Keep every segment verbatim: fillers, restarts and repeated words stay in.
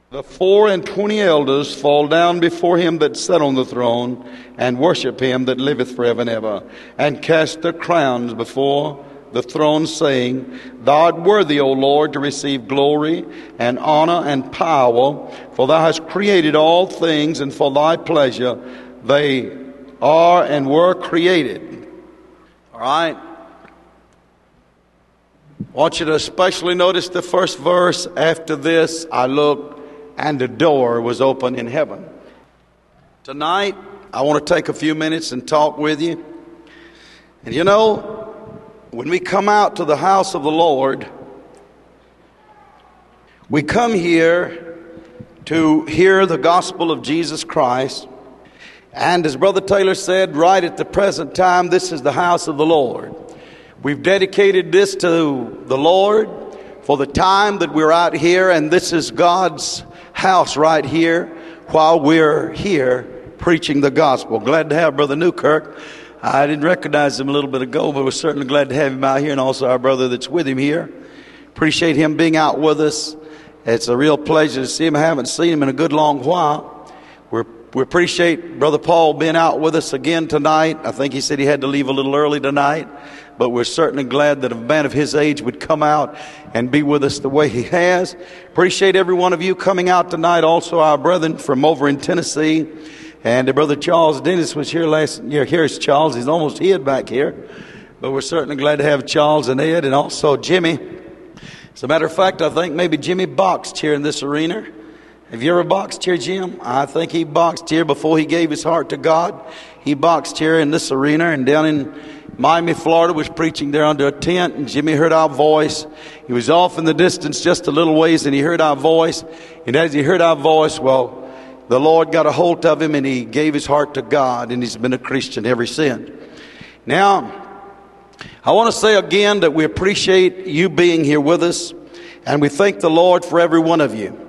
The four and twenty elders fall down before him that sat on the throne, and worship him that liveth forever and ever, and cast their crowns before the throne, saying, Thou art worthy, O Lord, to receive glory and honor and power, for thou hast created all things, and for thy pleasure they are and were created. All right. I want you to especially notice the first verse. After this, I looked, and the door was open in heaven. Tonight, I want to take a few minutes and talk with you. And you know, when we come out to the house of the Lord, we come here to hear the gospel of Jesus Christ. And as Brother Taylor said, right at the present time, this is the house of the Lord. We've dedicated this to the Lord for the time that we're out here, and this is God's house right here while we're here preaching the gospel. Glad to have Brother Newkirk. I didn't recognize him a little bit ago, but we're certainly glad to have him out here, and also our brother that's with him here. Appreciate him being out with us. It's a real pleasure to see him. I haven't seen him in a good long while. We're, we appreciate Brother Paul being out with us again tonight. I think he said he had to leave a little early tonight, but we're certainly glad that a man of his age would come out and be with us the way he has. Appreciate every one of you coming out tonight. Also our brethren from over in Tennessee. And Brother Charles Dennis was here last year. Here's Charles. He's almost hid back here. But we're certainly glad to have Charles and Ed, and also Jimmy. As a matter of fact, I think maybe Jimmy boxed here in this arena. Have you ever boxed here, Jim? I think he boxed here before he gave his heart to God. He boxed here in this arena, and down in Miami, Florida, was preaching there under a tent, and Jimmy heard our voice. He was off in the distance just a little ways, and he heard our voice. And as he heard our voice, well, the Lord got a hold of him, and he gave his heart to God, and he's been a Christian ever since. Now, I want to say again that we appreciate you being here with us, and we thank the Lord for every one of you.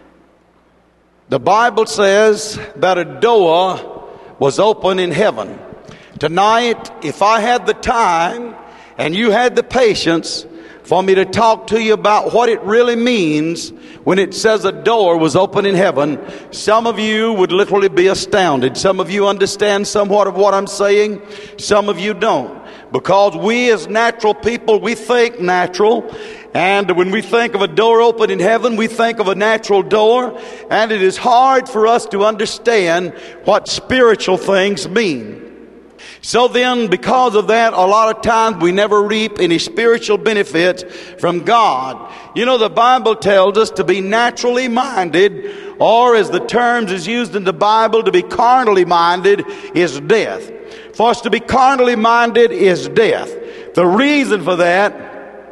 The Bible says that a door was open in heaven. Tonight, if I had the time and you had the patience for me to talk to you about what it really means when it says a door was open in heaven, some of you would literally be astounded. Some of you understand somewhat of what I'm saying. Some of you don't. Because we as natural people, we think natural. And when we think of a door open in heaven, we think of a natural door. And it is hard for us to understand what spiritual things mean. So then, because of that, a lot of times we never reap any spiritual benefits from God. You know, the Bible tells us to be naturally minded, or as the terms is used in the Bible, to be carnally minded is death. For us to be carnally minded is death. The reason for that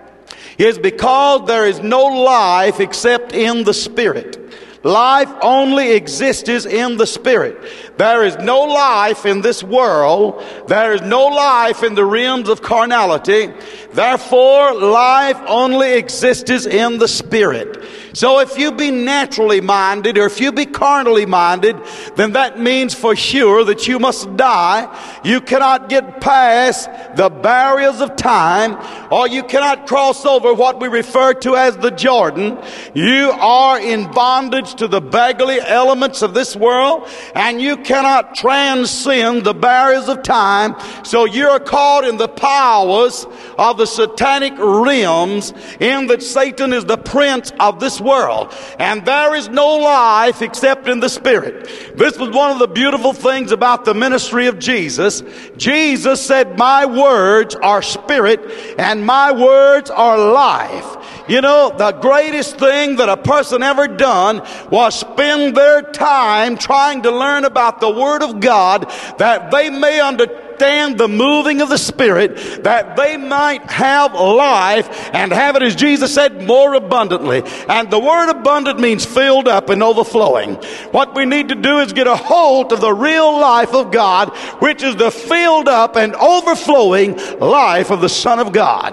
is because there is no life except in the Spirit. Life only exists in the Spirit. There is no life in this world. There is no life in the realms of carnality. Therefore, life only exists in the Spirit. So if you be naturally minded, or if you be carnally minded, then that means for sure that you must die. You cannot get past the barriers of time, or you cannot cross over what we refer to as the Jordan. You are in bondage to the beggarly elements of this world, and you cannot transcend the barriers of time. So you're caught in the powers of the satanic realms, in that Satan is the prince of this world, and there is no life except in the Spirit. This was one of the beautiful things about the ministry of Jesus. Jesus said, my words are spirit and my words are life. You know, the greatest thing that a person ever done was spend their time trying to learn about the Word of God, that they may understand the moving of the Spirit, that they might have life and have it, as Jesus said, more abundantly. And the word abundant means filled up and overflowing. What we need to do is get a hold of the real life of God, which is the filled up and overflowing life of the Son of God.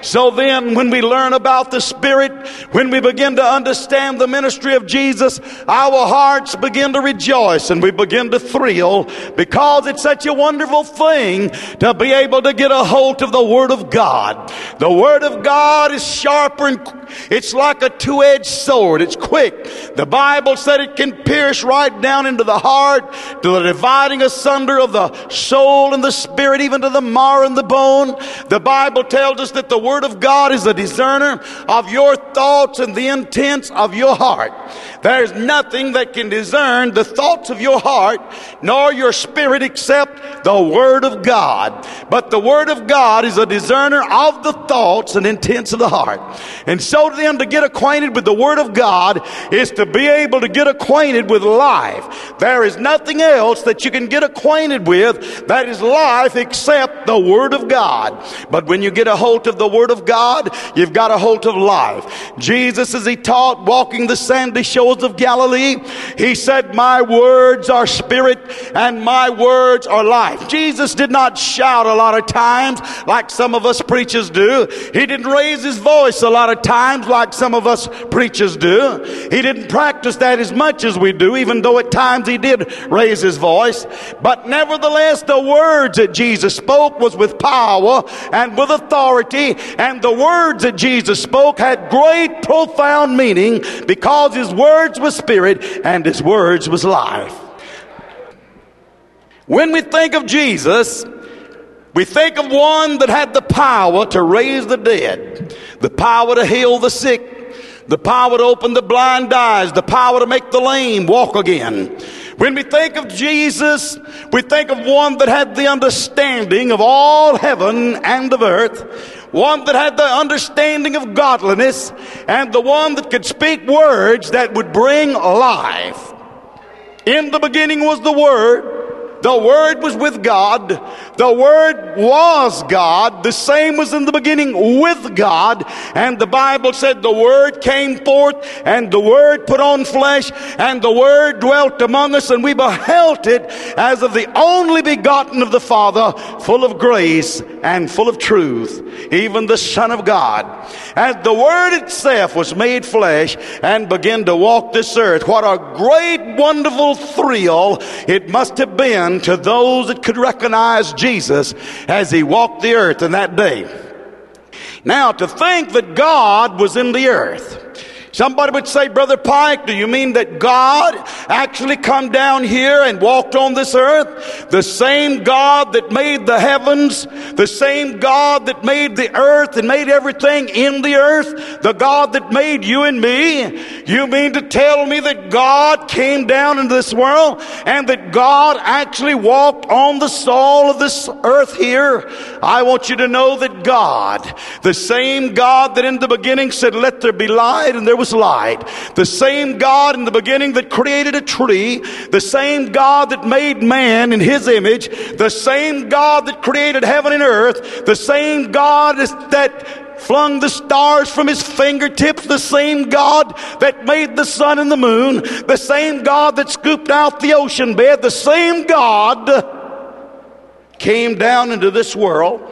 So then, when we learn about the Spirit, when we begin to understand the ministry of Jesus, our hearts begin to rejoice and we begin to thrill, because it's such a wonderful thing to be able to get a hold of the Word of God. The Word of God is sharper and it's like a two-edged sword. It's quick. The Bible said it can pierce right down into the heart, to the dividing asunder of the soul and the spirit, even to the marrow and the bone. The Bible tells us that the Word of God is a discerner of your thoughts and the intents of your heart. There's nothing that can discern the thoughts of your heart nor your spirit except the Word of God. But the Word of God is a discerner of the thoughts and intents of the heart. And so then, to get acquainted with the Word of God is to be able to get acquainted with life. There is nothing else that you can get acquainted with that is life except the Word of God. But when you get a hold of the Word of God, you've got a hold of life. Jesus, as he taught walking the sandy shores of Galilee, he said, my words are spirit and my words are life. Jesus did not shout a lot of times like some of us preachers do. He didn't raise his voice a lot of times like some of us preachers do. He didn't practice that as much as we do, even though at times he did raise his voice. But nevertheless, the words that Jesus spoke was with power and with authority, and the words that Jesus spoke had great profound meaning, because his words were spirit and his words was life. When we think of Jesus, we think of one that had the power to raise the dead, the power to heal the sick, the power to open the blind eyes, the power to make the lame walk again. When we think of Jesus, we think of one that had the understanding of all heaven and of earth, one that had the understanding of godliness, and the one that could speak words that would bring life. In the beginning was the Word. The Word was with God. The Word was God. The same was in the beginning with God. And the Bible said the Word came forth, and the Word put on flesh, and the Word dwelt among us, and we beheld it as of the only begotten of the Father, full of grace and full of truth, even the Son of God. As the Word itself was made flesh and began to walk this earth, what a great, wonderful thrill it must have been to those that could recognize Jesus as he walked the earth in that day. Now, to think that God was in the earth. Somebody would say, Brother Pike, do you mean that God actually come down here and walked on this earth? The same God that made the heavens, the same God that made the earth and made everything in the earth, the God that made you and me. You mean to tell me that God came down into this world and that God actually walked on the soil of this earth here? I want you to know that God, the same God that in the beginning said, let there be light, and there was light. The same God in the beginning that created a tree, the same God that made man in his image, the same God that created heaven and earth, the same God that flung the stars from his fingertips, the same God that made the sun and the moon, the same God that scooped out the ocean bed, the same God came down into this world,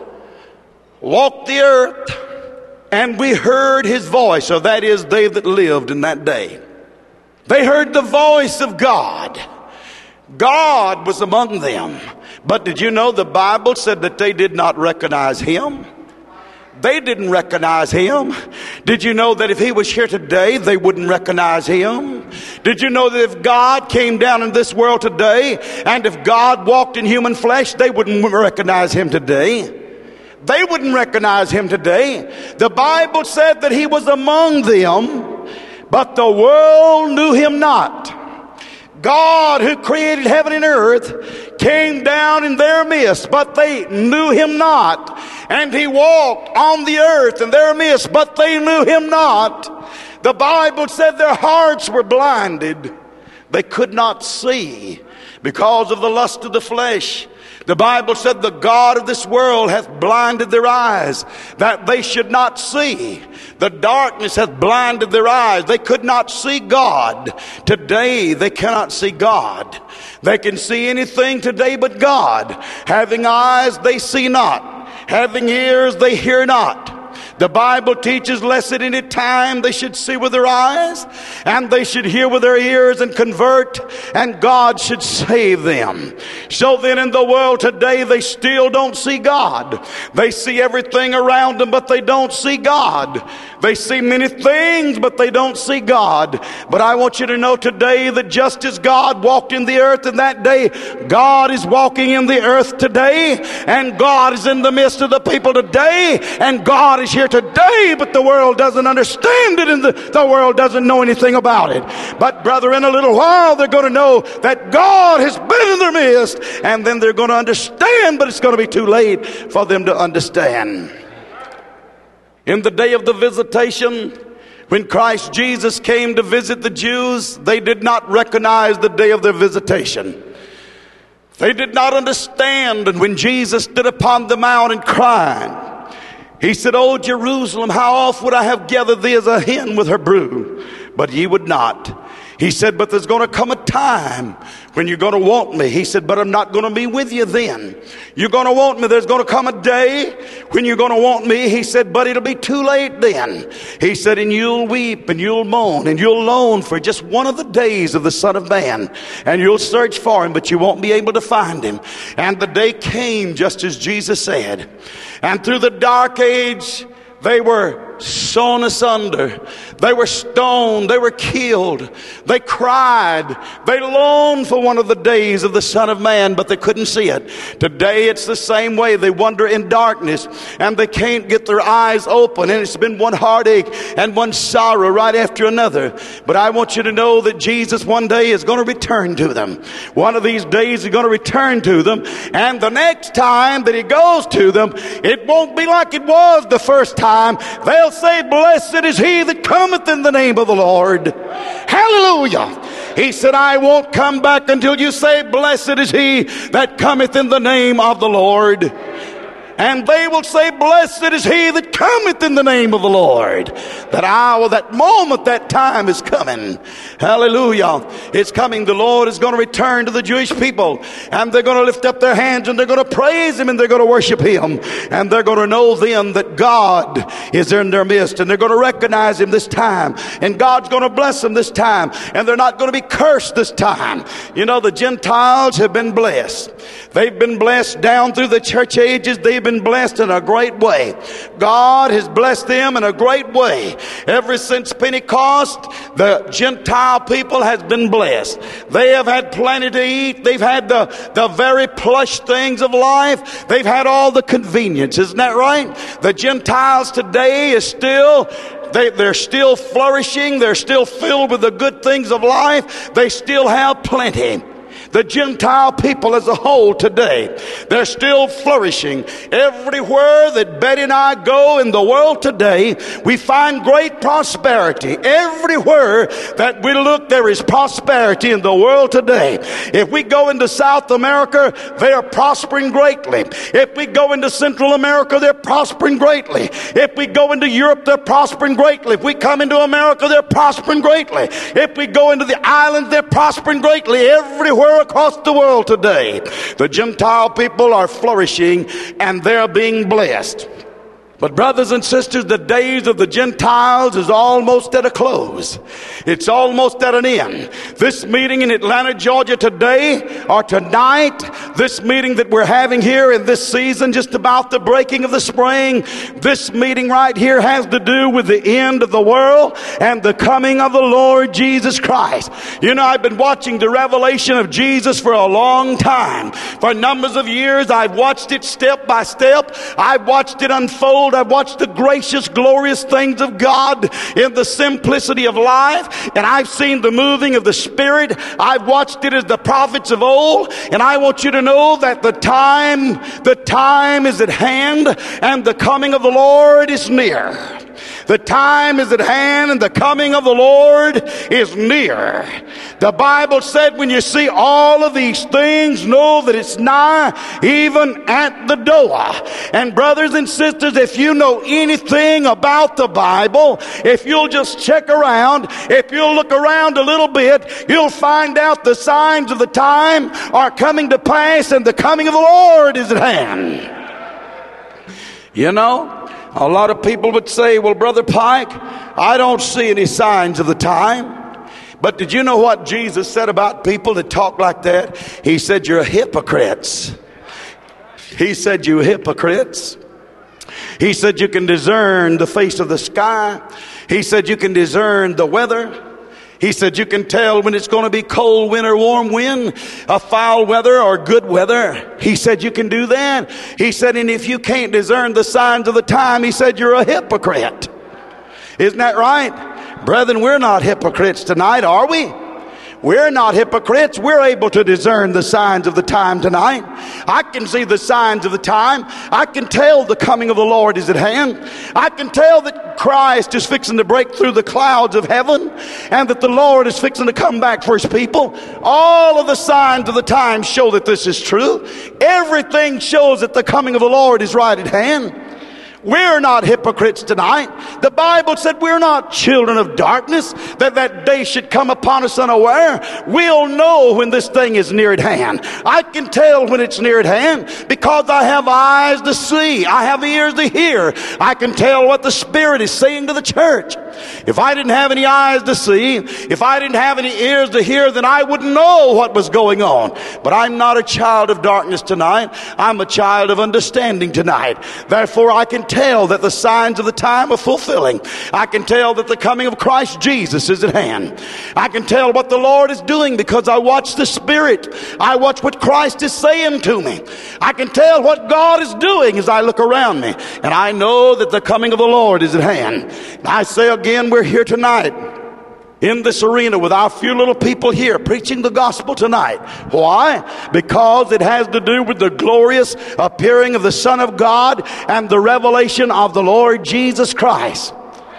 walked the earth, and we heard his voice, so that is, they that lived in that day. They heard the voice of God. God was among them. But did you know the Bible said that they did not recognize him? They didn't recognize him. Did you know that if he was here today, they wouldn't recognize him? Did you know that if God came down in this world today, and if God walked in human flesh, they wouldn't recognize him today? They wouldn't recognize him today. The Bible said that he was among them, but the world knew him not. God, who created heaven and earth, came down in their midst, but they knew him not. And he walked on the earth in their midst, but they knew him not. The Bible said their hearts were blinded. They could not see because of the lust of the flesh. The Bible said the God of this world hath blinded their eyes, that they should not see. The darkness hath blinded their eyes. They could not see God. Today they cannot see God. They can see anything today but God. Having eyes they see not. Having ears they hear not. The Bible teaches, lest at any time they should see with their eyes, and they should hear with their ears and convert, and God should save them. So then in the world today, they still don't see God. They see everything around them, but they don't see God. They see many things, but they don't see God. But I want you to know today that just as God walked in the earth in that day, God is walking in the earth today, and God is in the midst of the people today, and God is here today, but the world doesn't understand it, and the, the world doesn't know anything about it. But brother, in a little while they're going to know that God has been in their midst, and then they're going to understand, but it's going to be too late for them to understand. In the day of the visitation, when Christ Jesus came to visit the Jews, they did not recognize the day of their visitation. They did not understand. And when Jesus stood upon the mount and cried, he said, "O Jerusalem, how oft would I have gathered thee as a hen with her brood, but ye would not." He said, "But there's going to come a time when you're going to want me." He said, "But I'm not going to be with you then. You're going to want me. There's going to come a day when you're going to want me." He said, "But it'll be too late then." He said, "And you'll weep and you'll moan and you'll long for just one of the days of the Son of Man. And you'll search for him, but you won't be able to find him." And the day came just as Jesus said. And through the dark age, they were sawn asunder. They were stoned. They were killed. They cried. They longed for one of the days of the Son of Man, but they couldn't see it. Today it's the same way. They wander in darkness and they can't get their eyes open, and it's been one heartache and one sorrow right after another. But I want you to know that Jesus one day is going to return to them. One of these days he's going to return to them, and the next time that he goes to them, it won't be like it was the first time. They'll say, "Blessed is he that cometh in the name of the Lord." Hallelujah. He said, "I won't come back until you say, 'Blessed is he that cometh in the name of the Lord.'" And they will say, "Blessed is he that cometh in the name of the Lord." That hour, that moment, that time is coming. Hallelujah. It's coming. The Lord is going to return to the Jewish people, and they're going to lift up their hands and they're going to praise him and they're going to worship him. And they're going to know then that God is in their midst, and they're going to recognize him this time. And God's going to bless them this time. And they're not going to be cursed this time. You know, the Gentiles have been blessed. They've been blessed down through the church ages. They've been blessed in a great way. God has blessed them in a great way. Ever since Pentecost, the Gentile people has been blessed. They have had plenty to eat. They've had the, the very plush things of life. They've had all the convenience. Isn't that right? The Gentiles today is still They, they're still flourishing. They're still filled with the good things of life. They still have plenty. The Gentile people as a whole today, they're still flourishing. Everywhere that Betty and I go in the world today, we find great prosperity. Everywhere that we look, there is prosperity in the world today. If we go into South America, they are prospering greatly. If we go into Central America, they're prospering greatly. If we go into Europe, they're prospering greatly. If we come into America, they're prospering greatly. If we go into the islands, they're prospering greatly. Everywhere across the world today, the Gentile people are flourishing and they're being blessed. But brothers and sisters, the days of the Gentiles is almost at a close. It's almost at an end. This meeting in Atlanta, Georgia today or tonight, this meeting that we're having here in this season, just about the breaking of the spring, this meeting right here has to do with the end of the world and the coming of the Lord Jesus Christ. You know, I've been watching the revelation of Jesus for a long time. For numbers of years, I've watched it step by step. I've watched it unfold. I've watched the gracious, glorious things of God in the simplicity of life, and I've seen the moving of the Spirit. I've watched it as the prophets of old, and I want you to know that the time, the time is at hand, and the coming of the Lord is near. The time is at hand and the coming of the Lord is near. The Bible said, when you see all of these things, know that it's nigh, even at the door. And brothers and sisters, if you know anything about the Bible, if you'll just check around, if you'll look around a little bit, you'll find out the signs of the time are coming to pass and the coming of the Lord is at hand. You know, A lot of people would say, well, Brother Pike, I don't see any signs of the time. But did you know what Jesus said about people that talk like that? He said, you're hypocrites. He said, you hypocrites. He said, you can discern the face of the sky. He said, you can discern the weather. He said, you can tell when it's going to be cold wind or warm wind, a foul weather or good weather. He said, you can do that. He said, and if you can't discern the signs of the time, he said, you're a hypocrite. Isn't that right? Brethren, we're not hypocrites tonight, are we? We're not hypocrites. We're able to discern the signs of the time tonight. I can see the signs of the time. I can tell the coming of the Lord is at hand. I can tell that Christ is fixing to break through the clouds of heaven, and that the Lord is fixing to come back for his people. All of the signs of the time show that this is true. Everything shows that the coming of the Lord is right at hand. We're not hypocrites tonight. The Bible said we're not children of darkness, that that day should come upon us unaware. We'll know when this thing is near at hand. I can tell when it's near at hand because I have eyes to see. I have ears to hear. I can tell what the Spirit is saying to the church. If I didn't have any eyes to see, if I didn't have any ears to hear, then I wouldn't know what was going on. But I'm not a child of darkness tonight. I'm a child of understanding tonight. Therefore, I can tell that the signs of the time are fulfilling. I can tell that the coming of Christ Jesus is at hand. I can tell what the Lord is doing because I watch the Spirit. I watch what Christ is saying to me. I can tell what God is doing as I look around me. And I know that the coming of the Lord is at hand. I say again, we're here tonight in this arena with our few little people here preaching the gospel tonight. Why? Because it has to do with the glorious appearing of the Son of God and the revelation of the Lord Jesus Christ.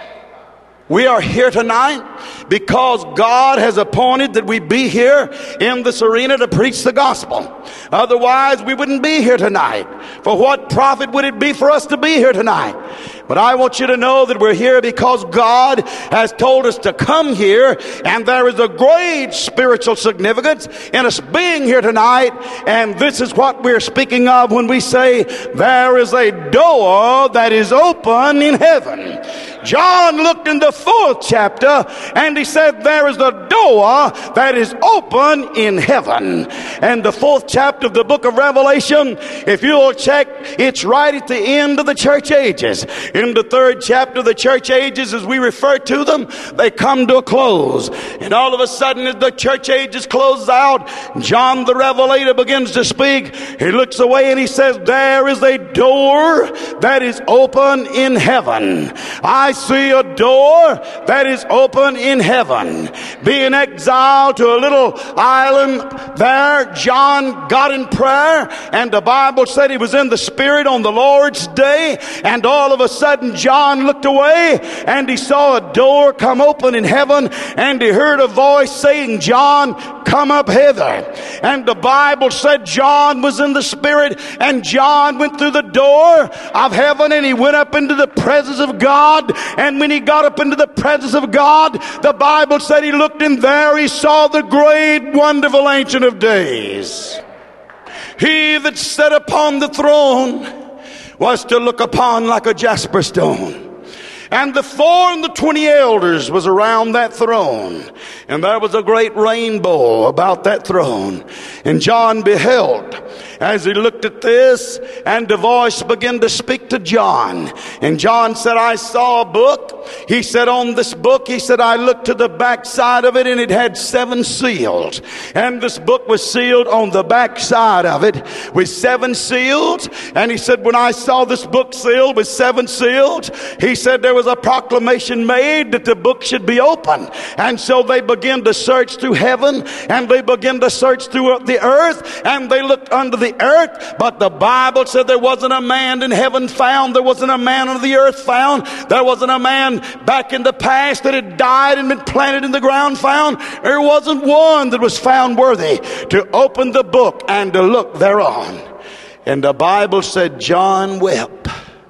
We are here tonight because God has appointed that we be here in this arena to preach the gospel. Otherwise, we wouldn't be here tonight. For what profit would it be for us to be here tonight? But I want you to know that we're here because God has told us to come here, and there is a great spiritual significance in us being here tonight. And this is what we're speaking of when we say there is a door that is open in heaven. John looked in the fourth chapter and he said there is a door that is open in heaven. And the fourth chapter of the book of Revelation, if you'll check, it's right at the end of the church ages. In the third chapter of the church ages, as we refer to them, they come to a close. And all of a sudden, as the church ages close out, John the Revelator begins to speak. He looks away and he says, there is a door that is open in heaven. I see a door that is open in heaven. Being exiled to a little island there, John got in prayer, and the Bible said he was in the Spirit on the Lord's day, and all of a sudden John looked away and he saw a door come open in heaven, and he heard a voice saying, John, come up hither. And the Bible said John was in the Spirit, and John went through the door of heaven and he went up into the presence of God. And when he got up into the presence of God, the Bible said he looked in there, he saw the great wonderful Ancient of Days. He that sat upon the throne was to look upon like a jasper stone. And the four and the twenty elders was around that throne. And there was a great rainbow about that throne. And John beheld as he looked at this, and the voice began to speak to John. And John said, I saw a book. He said, on this book, he said, I looked to the back side of it, and it had seven seals. And this book was sealed on the back side of it with seven seals. And he said, when I saw this book sealed with seven seals, he said there was a proclamation made that the book should be open. And so they began to search through heaven, and they began to search through the earth, and they looked under the earth, but the Bible said there wasn't a man in heaven found. There wasn't a man on the earth found. There wasn't a man back in the past that had died and been planted in the ground found. There wasn't one that was found worthy to open the book and to look thereon. And the Bible said John wept.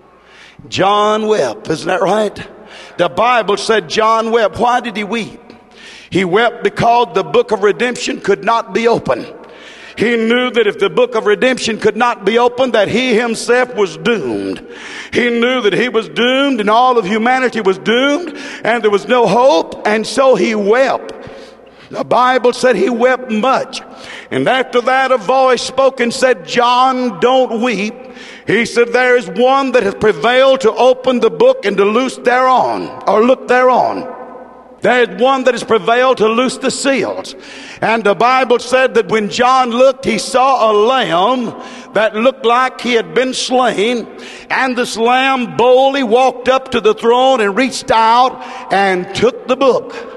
John wept. Isn't that right? The Bible said John wept. Why did he weep? He wept because the book of redemption could not be opened. He knew that if the book of redemption could not be opened, that he himself was doomed. He knew that he was doomed and all of humanity was doomed and there was no hope, and so he wept. The Bible said he wept much. And after that a voice spoke and said, John, don't weep. He said, there is one that has prevailed to open the book and to loose thereon, or look thereon. There is one that has prevailed to loose the seals. And the Bible said that when John looked, he saw a lamb that looked like he had been slain. And this lamb boldly walked up to the throne and reached out and took the book.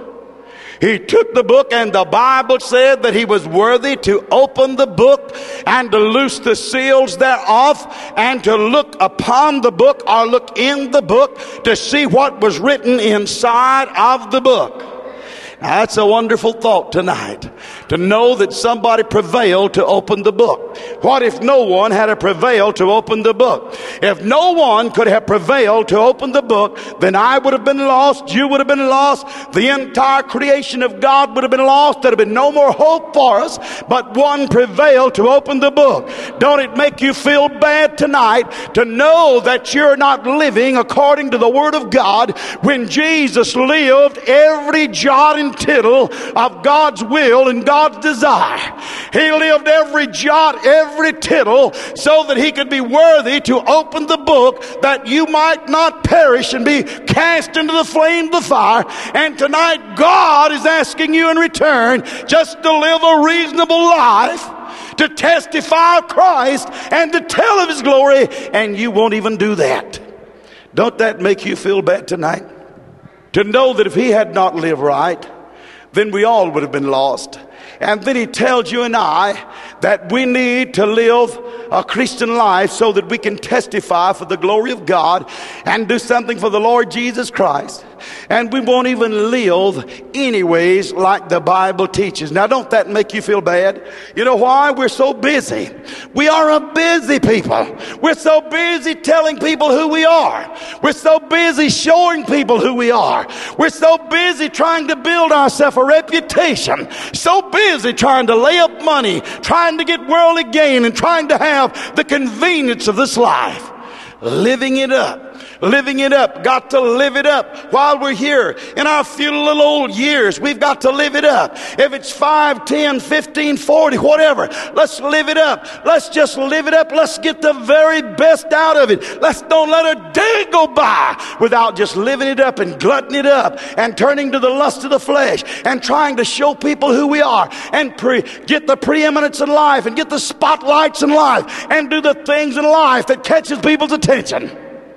He took the book, and the Bible said that he was worthy to open the book and to loose the seals thereof and to look upon the book, or look in the book to see what was written inside of the book. Now, that's a wonderful thought tonight, to know that somebody prevailed to open the book. What if no one had a prevailed to open the book? If no one could have prevailed to open the book, then I would have been lost, you would have been lost, the entire creation of God would have been lost. There would have been no more hope for us, but one prevailed to open the book. Don't it make you feel bad tonight to know that you're not living according to the Word of God, when Jesus lived every jot and tittle of God's will and God's desire? He lived every jot, every tittle, so that he could be worthy to open the book, that you might not perish and be cast into the flame of the fire. And tonight God is asking you in return just to live a reasonable life, to testify of Christ and to tell of his glory, and you won't even do that. Don't that make you feel bad tonight? To know that if he had not lived right, then we all would have been lost. And then he tells you and I that we need to live a Christian life so that we can testify for the glory of God and do something for the Lord Jesus Christ. And we won't even live anyways like the Bible teaches. Now, don't that make you feel bad? You know why? We're so busy. We are a busy people. We're so busy telling people who we are. We're so busy showing people who we are. We're so busy trying to build ourselves a reputation. So busy trying to lay up money, trying to get worldly gain, and trying to have the convenience of this life. Living it up. Living it up. Got to live it up while we're here in our few little old years. We've got to live it up. If it's five, ten, fifteen, forty, whatever, let's live it up. Let's just live it up. Let's get the very best out of it. Let's don't let a day go by without just living it up and glutting it up and turning to the lust of the flesh and trying to show people who we are and pre- get the preeminence in life and get the spotlights in life and do the things in life that catches people's attention.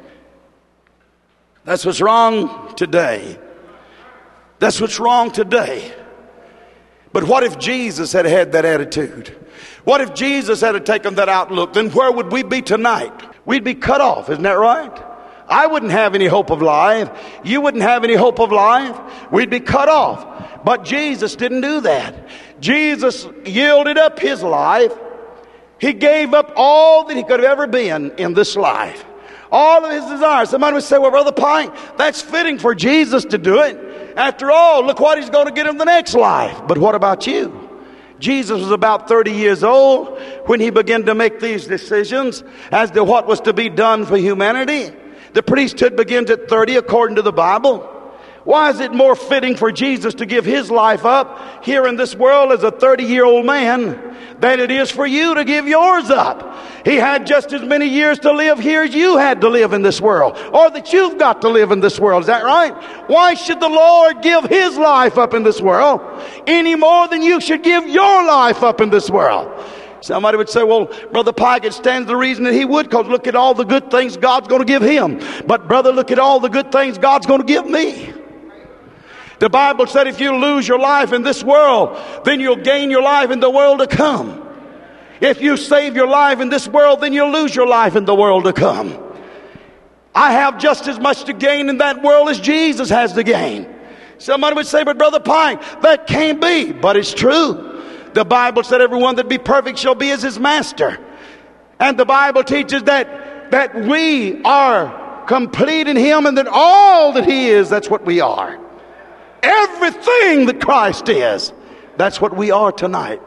That's what's wrong today. That's what's wrong today. But what if Jesus had had that attitude? What if Jesus had taken that outlook? Then where would we be tonight? We'd be cut off, isn't that right? I wouldn't have any hope of life. You wouldn't have any hope of life. We'd be cut off. But Jesus didn't do that. Jesus yielded up his life. He gave up all that he could have ever been in this life. All of his desires. Somebody would say, well, Brother Pine, that's fitting for Jesus to do it. After all, look what he's going to get in the next life. But what about you? Jesus was about thirty years old when he began to make these decisions as to what was to be done for humanity. The priesthood begins at thirty according to the Bible. Why is it more fitting for Jesus to give his life up here in this world as a thirty-year-old man than it is for you to give yours up? He had just as many years to live here as you had to live in this world, or that you've got to live in this world. Is that right? Why should the Lord give his life up in this world any more than you should give your life up in this world? Somebody would say, well, Brother Pike, it stands the reason that he would, because look at all the good things God's going to give him. But brother, look at all the good things God's going to give me. The Bible said if you lose your life in this world, then you'll gain your life in the world to come. If you save your life in this world, then you'll lose your life in the world to come. I have just as much to gain in that world as Jesus has to gain. Somebody would say, but Brother Pine, that can't be. But it's true. The Bible said everyone that be perfect shall be as his master. And the Bible teaches that, that we are complete in him, and that all that he is, that's what we are. Everything that Christ is, that's what we are tonight.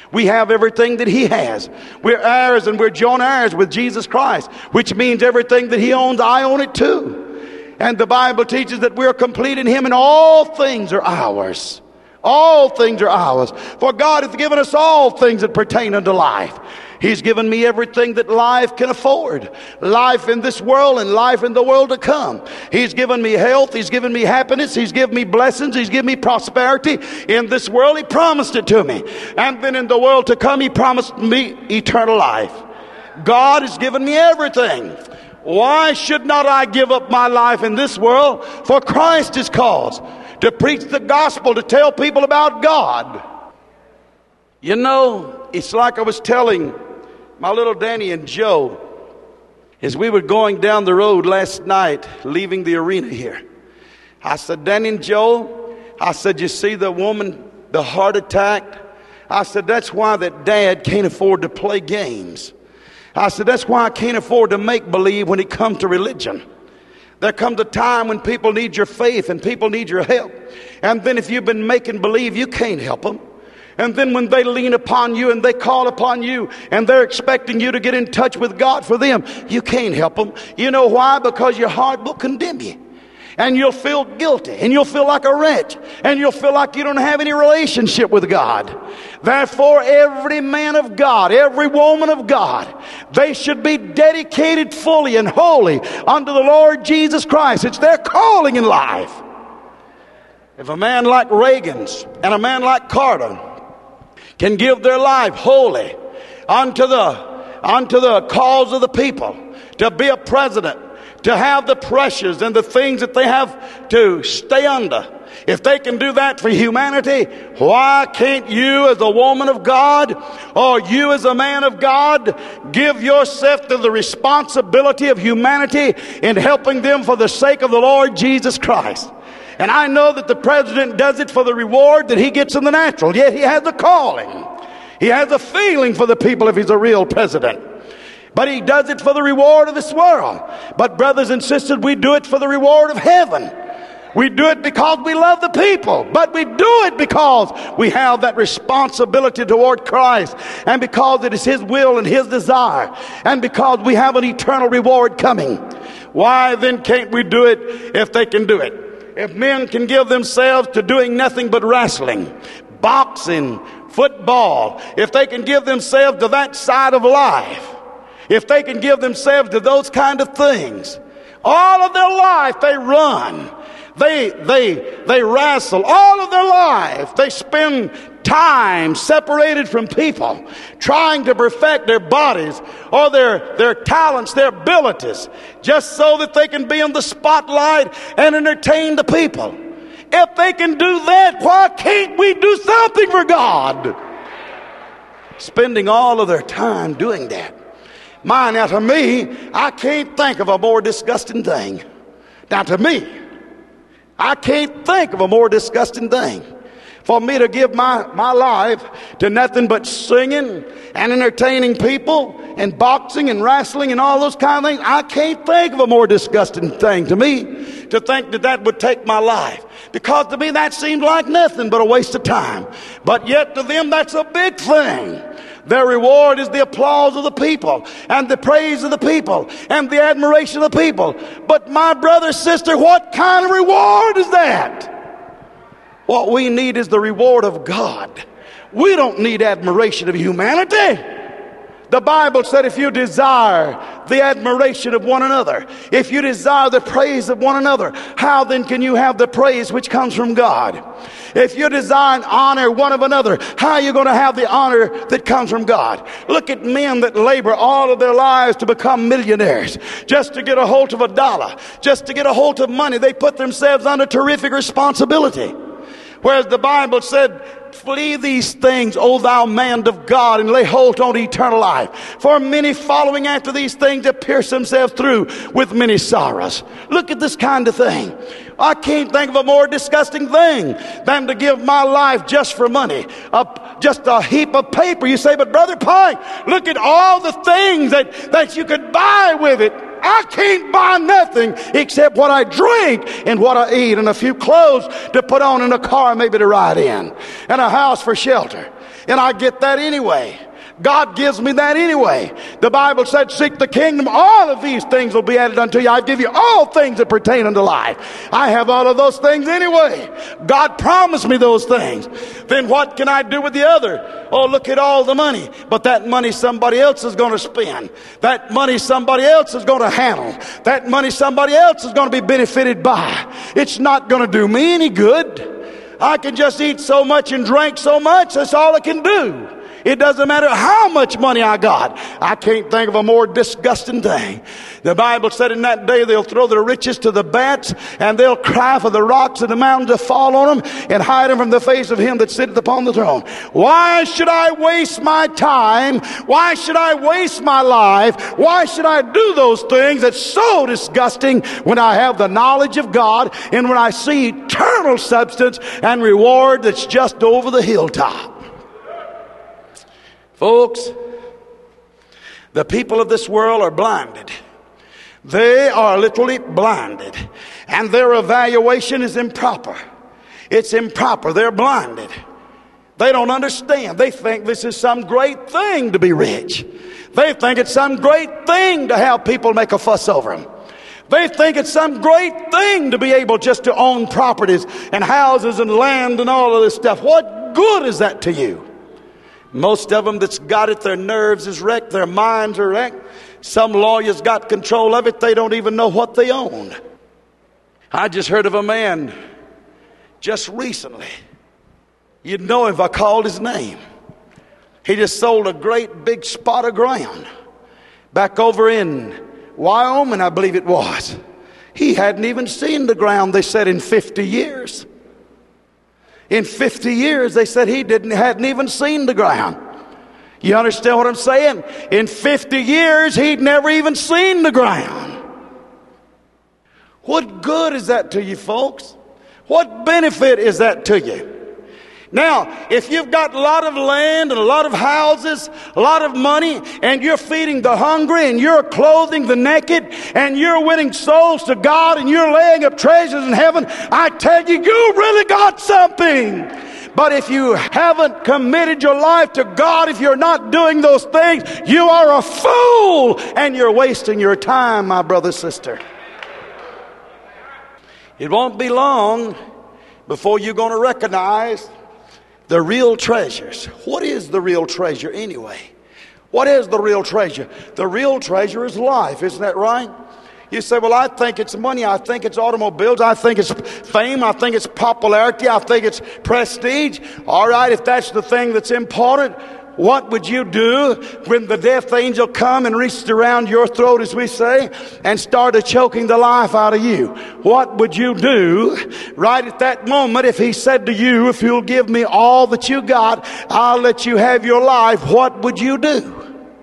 We have everything that he has. We're heirs and we're joint heirs with Jesus Christ, which means everything that he owns, I own it too. And the Bible teaches that we're complete in him and all things are ours. All things are ours. For God hath given us all things that pertain unto life. He's given me everything that life can afford. Life in this world and life in the world to come. He's given me health. He's given me happiness. He's given me blessings. He's given me prosperity. In this world, he promised it to me. And then in the world to come, he promised me eternal life. God has given me everything. Why should not I give up my life in this world for Christ's cause? To preach the gospel, to tell people about God. You know, it's like I was telling my little Danny and Joe as we were going down the road last night, leaving the arena here. I said, Danny and Joe, I said, you see the woman, the heart attack? I said, that's why that dad can't afford to play games. I said, that's why I can't afford to make believe when it comes to religion. There comes a time when people need your faith and people need your help. And then if you've been making believe, you can't help them. And then when they lean upon you and they call upon you and they're expecting you to get in touch with God for them, you can't help them. You know why? Because your heart will condemn you. And you'll feel guilty. And you'll feel like a wretch. And you'll feel like you don't have any relationship with God. Therefore, every man of God, every woman of God, they should be dedicated fully and wholly unto the Lord Jesus Christ. It's their calling in life. If a man like Reagan's and a man like Carter can give their life wholly unto the, unto the cause of the people, to be a president, to have the pressures and the things that they have to stay under. If they can do that for humanity, why can't you as a woman of God or you as a man of God give yourself to the responsibility of humanity in helping them for the sake of the Lord Jesus Christ? And I know that the president does it for the reward that he gets in the natural, yet he has a calling. He has a feeling for the people if he's a real president. But he does it for the reward of this world. But brothers and sisters, we do it for the reward of heaven. We do it because we love the people. But we do it because we have that responsibility toward Christ. And because it is his will and his desire. And because we have an eternal reward coming. Why then can't we do it if they can do it? If men can give themselves to doing nothing but wrestling, boxing, football, if they can give themselves to that side of life, if they can give themselves to those kind of things, all of their life they run, they they they wrestle, all of their life they spend time separated from people, trying to perfect their bodies or their their talents, their abilities, just so that they can be in the spotlight and entertain the people. If they can do that, why can't we do something for God? Spending all of their time doing that. My, now to me, I can't think of a more disgusting thing. Now to me, I can't think of a more disgusting thing. For me to give my, my life to nothing but singing and entertaining people and boxing and wrestling and all those kind of things, I can't think of a more disgusting thing to me to think that that would take my life. Because to me that seemed like nothing but a waste of time. But yet to them that's a big thing. Their reward is the applause of the people and the praise of the people and the admiration of the people. But my brother, sister, what kind of reward is that? What we need is the reward of God. We don't need admiration of humanity. The Bible said if you desire the admiration of one another, if you desire the praise of one another, how then can you have the praise which comes from God? If you desire and honor one of another, how are you going to have the honor that comes from God? Look at men that labor all of their lives to become millionaires, just to get a hold of a dollar, just to get a hold of money. They put themselves under terrific responsibility. Whereas the Bible said, flee these things, O thou man of God, and lay hold on eternal life. For many following after these things have pierced themselves through with many sorrows. Look at this kind of thing. I can't think of a more disgusting thing than to give my life just for money. A, just a heap of paper. You say, but Brother Pike, look at all the things that, that you could buy with it. I can't buy nothing except what I drink and what I eat and a few clothes to put on and a car maybe to ride in and a house for shelter. And I get that anyway. God gives me that anyway. The Bible said, seek the kingdom. All of these things will be added unto you. I give you all things that pertain unto life. I have all of those things anyway. God promised me those things. Then what can I do with the other? Oh, look at all the money. But that money somebody else is going to spend. That money somebody else is going to handle. That money somebody else is going to be benefited by. It's not going to do me any good. I can just eat so much and drink so much. That's all I can do. It doesn't matter how much money I got. I can't think of a more disgusting thing. The Bible said in that day they'll throw their riches to the bats, and they'll cry for the rocks and the mountains to fall on them and hide them from the face of him that sitteth upon the throne. Why should I waste my time? Why should I waste my life? Why should I do those things that's so disgusting when I have the knowledge of God and when I see eternal substance and reward that's just over the hilltop? Folks, the people of this world are blinded. They are literally blinded. And their evaluation is improper. It's improper. They're blinded. They don't understand. They think this is some great thing to be rich. They think it's some great thing to have people make a fuss over them. They think it's some great thing to be able just to own properties and houses and land and all of this stuff. What good is that to you? Most of them that's got it, their nerves is wrecked, their minds are wrecked. Some lawyers got control of it. They don't even know what they own. I just heard of a man just recently. You'd know if I called his name. He just sold a great big spot of ground back over in Wyoming, I believe it was. He hadn't even seen the ground, they said, in fifty years. In fifty years, they said he didn't hadn't even seen the ground. You understand what I'm saying? In fifty years, he'd never even seen the ground. What good is that to you, folks? What benefit is that to you? Now, if you've got a lot of land and a lot of houses, a lot of money, and you're feeding the hungry and you're clothing the naked and you're winning souls to God and you're laying up treasures in heaven, I tell you, you really got something. But if you haven't committed your life to God, if you're not doing those things, you are a fool and you're wasting your time, my brother, sister. It won't be long before you're going to recognize the real treasures. What is the real treasure anyway? What is the real treasure? The real treasure is life, isn't that right? You say, well, I think it's money, I think it's automobiles, I think it's fame, I think it's popularity, I think it's prestige. All right, if that's the thing that's important, what would you do when the death angel come and reached around your throat, as we say, and started choking the life out of you? What would you do right at that moment if he said to you, if you'll give me all that you got, I'll let you have your life? What would you do?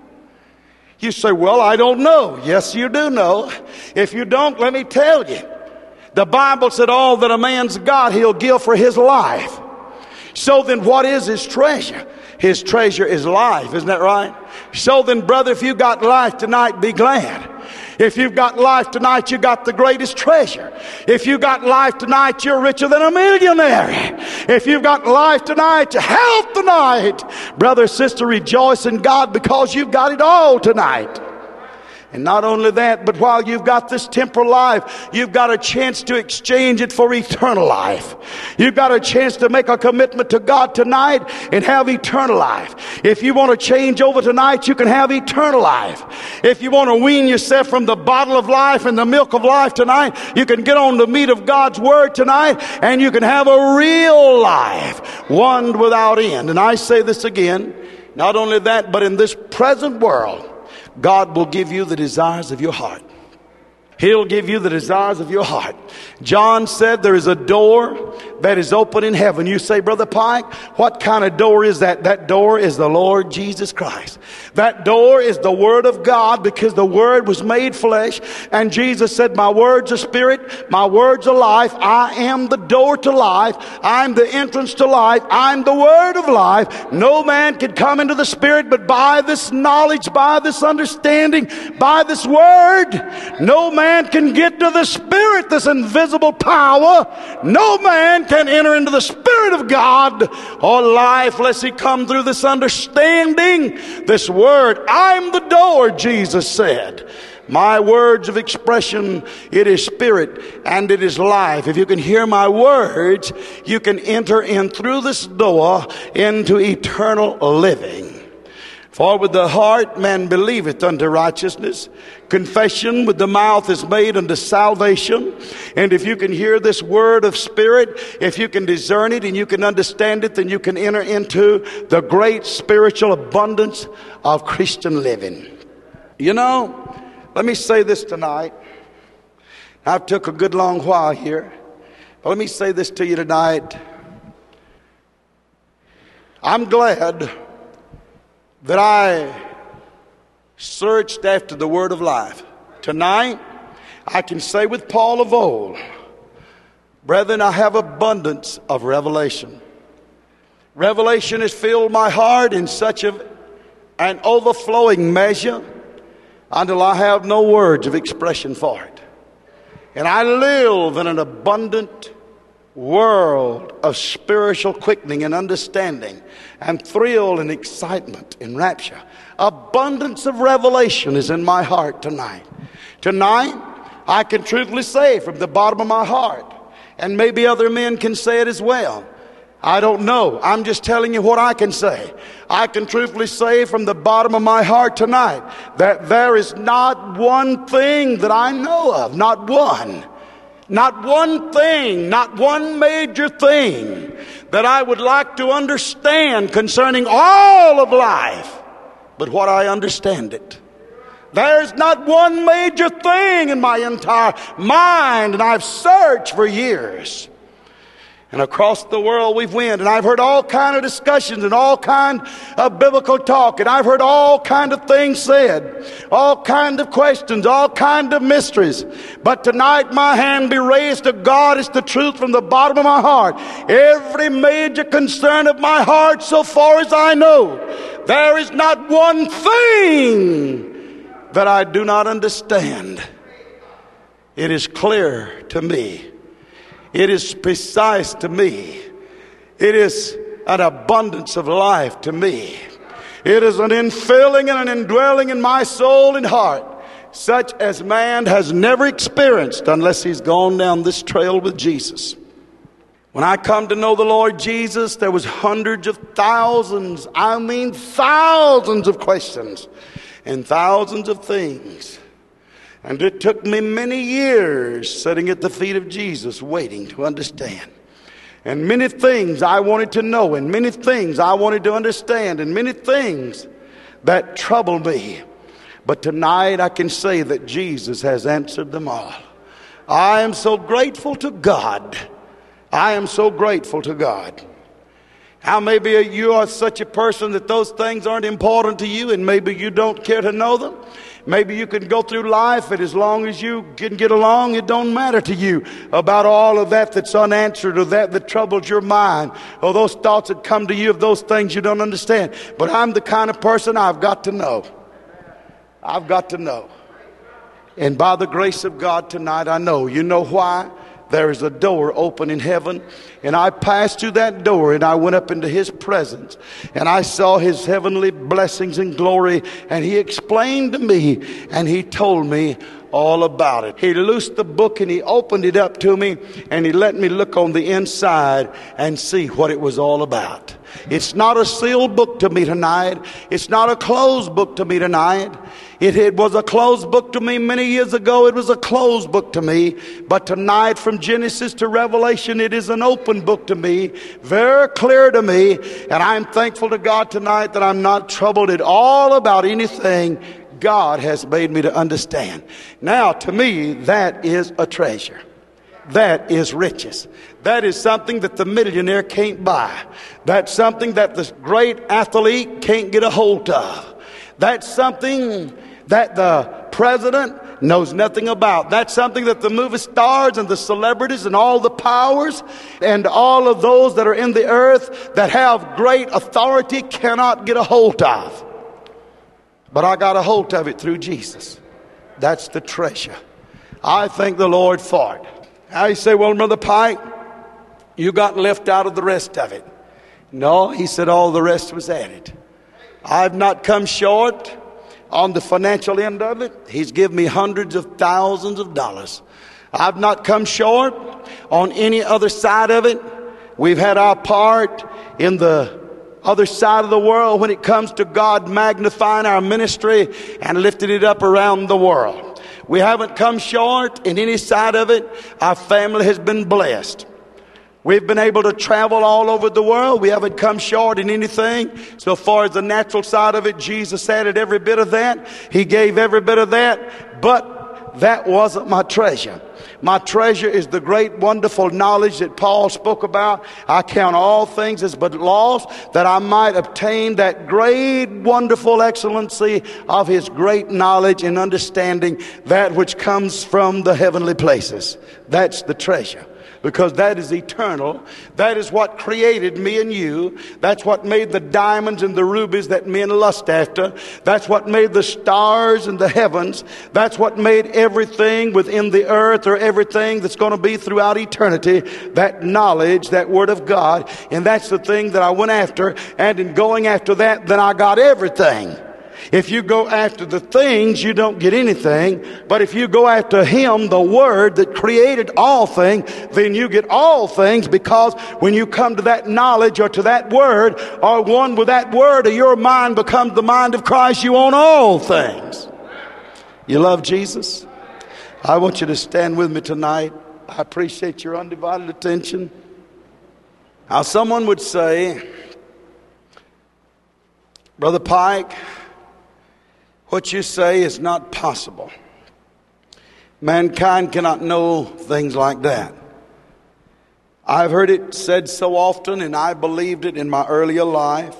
You say, well, I don't know. Yes, you do know. If you don't, let me tell you. The Bible said all that a man's got, he'll give for his life. So then what is his treasure? His treasure is life, isn't that right? So then, brother, if you got life tonight, be glad. If you've got life tonight, you got the greatest treasure. If you got life tonight, you're richer than a millionaire. If you've got life tonight, health tonight, brother, sister, rejoice in God because you've got it all tonight. And not only that, but while you've got this temporal life, you've got a chance to exchange it for eternal life. You've got a chance to make a commitment to God tonight and have eternal life. If you want to change over tonight, you can have eternal life. If you want to wean yourself from the bottle of life and the milk of life tonight, you can get on the meat of God's word tonight and you can have a real life, one without end. And I say this again, not only that, but in this present world, God will give you the desires of your heart. He'll give you the desires of your heart. John said there is a door that is open in heaven. You say, Brother Pike, what kind of door is that? That door is the Lord Jesus Christ. That door is the Word of God, because the Word was made flesh. And Jesus said, my words are spirit, my words are life. I am the door to life. I'm the entrance to life. I'm the Word of life. No man can come into the Spirit but by this knowledge, by this understanding, by this Word. No man Man can get to the Spirit, this invisible power. No man can enter into the Spirit of God or life lest he come through this understanding, this word. I'm the door, Jesus said. My words of expression, it is spirit and it is life. If you can hear my words, you can enter in through this door into eternal living. For with the heart man believeth unto righteousness. Confession with the mouth is made unto salvation. And if you can hear this word of spirit, if you can discern it and you can understand it, then you can enter into the great spiritual abundance of Christian living. You know, let me say this tonight. I've took a good long while here. But let me say this to you tonight. I'm glad that I searched after the word of life. Tonight, I can say with Paul of old, brethren, I have abundance of revelation. Revelation has filled my heart in such a, an overflowing measure until I have no words of expression for it. And I live in an abundant world of spiritual quickening and understanding and thrill and excitement and rapture. Abundance of revelation is in my heart tonight. Tonight, I can truthfully say from the bottom of my heart, and maybe other men can say it as well. I don't know. I'm just telling you what I can say. I can truthfully say from the bottom of my heart tonight that there is not one thing that I know of, not one. Not one thing, not one major thing that I would like to understand concerning all of life, but what I understand it. There's not one major thing in my entire mind, and I've searched for years. And across the world we've went, and I've heard all kind of discussions and all kind of biblical talk, and I've heard all kind of things said, all kind of questions, all kind of mysteries. But tonight my hand be raised to God. It's the truth from the bottom of my heart. Every major concern of my heart, so far as I know, there is not one thing that I do not understand. It is clear to me. It is precise to me. It is an abundance of life to me. It is an infilling and an indwelling in my soul and heart, such as man has never experienced unless he's gone down this trail with Jesus. When I come to know the Lord Jesus, there was hundreds of thousands, I mean thousands of questions and thousands of things. And it took me many years sitting at the feet of Jesus waiting to understand. And many things I wanted to know, and many things I wanted to understand, and many things that troubled me. But tonight I can say that Jesus has answered them all. I am so grateful to God. I am so grateful to God. How maybe you are such a person that those things aren't important to you, and maybe you don't care to know them. Maybe you can go through life, and as long as you can get along, it don't matter to you about all of that that's unanswered, or that that troubles your mind, or those thoughts that come to you of those things you don't understand. But I'm the kind of person I've got to know. I've got to know. And by the grace of God tonight, I know. You know why? There is a door open in heaven, and I passed through that door, and I went up into his presence, and I saw his heavenly blessings and glory, and he explained to me, and he told me all about it. He loosed the book and he opened it up to me, and he let me look on the inside and see what it was all about. It's not a sealed book to me tonight. It's not a closed book to me tonight. It, it was a closed book to me many years ago. It was a closed book to me. But tonight, from Genesis to Revelation, it is an open book to me, very clear to me. And I'm thankful to God tonight that I'm not troubled at all about anything God has made me to understand. Now, to me, that is a treasure. That is riches. That is something that the millionaire can't buy. That's something that the great athlete can't get a hold of. That's something that the president knows nothing about. That's something that the movie stars and the celebrities and all the powers and all of those that are in the earth that have great authority cannot get a hold of. But I got a hold of it through Jesus. That's the treasure. I thank the Lord for it. Now you say, well, Brother Pike, You got left out of the rest of it. No, he said all the rest was added. I've not come short on the financial end of it. He's given me hundreds of thousands of dollars. I've not come short on any other side of it. We've had our part in the other side of the world when it comes to God magnifying our ministry and lifting it up around the world. We haven't come short in any side of it. Our family has been blessed. We've been able to travel all over the world. We haven't come short in anything. So far as the natural side of it, Jesus added every bit of that. He gave every bit of that. But that wasn't my treasure. My treasure is the great, wonderful knowledge that Paul spoke about. I count all things as but loss, that I might obtain that great, wonderful excellency of his great knowledge and understanding, that which comes from the heavenly places. That's the treasure. Because that is eternal. That is what created me and you. That's what made the diamonds and the rubies that men lust after. That's what made the stars and the heavens. That's what made everything within the earth, or everything that's going to be throughout eternity. That knowledge, that word of God. And that's the thing that I went after. And in going after that, then I got everything. If you go after the things, you don't get anything. But if you go after him, the word that created all things, then you get all things. Because when you come to that knowledge, or to that word, or one with that word, or your mind becomes the mind of Christ, you own all things. You love Jesus? I want you to stand with me tonight. I appreciate your undivided attention. Now, someone would say, Brother Pike, what you say is not possible. Mankind cannot know things like that. I've heard it said so often, and I believed it in my earlier life.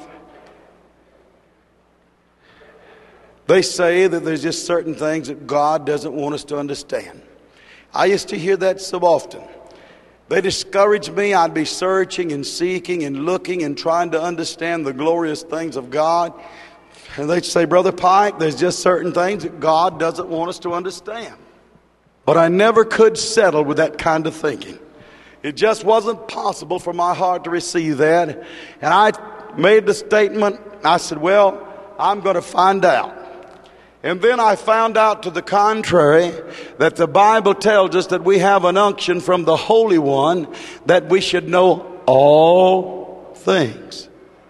They say that there's just certain things that God doesn't want us to understand. I used to hear that so often. They discouraged me. I'd be searching and seeking and looking and trying to understand the glorious things of God. And they'd say, Brother Pike, there's just certain things that God doesn't want us to understand. But I never could settle with that kind of thinking. It just wasn't possible for my heart to receive that. And I made the statement, I said, well, I'm going to find out. And then I found out to the contrary, that the Bible tells us that we have an unction from the Holy One, that we should know all things.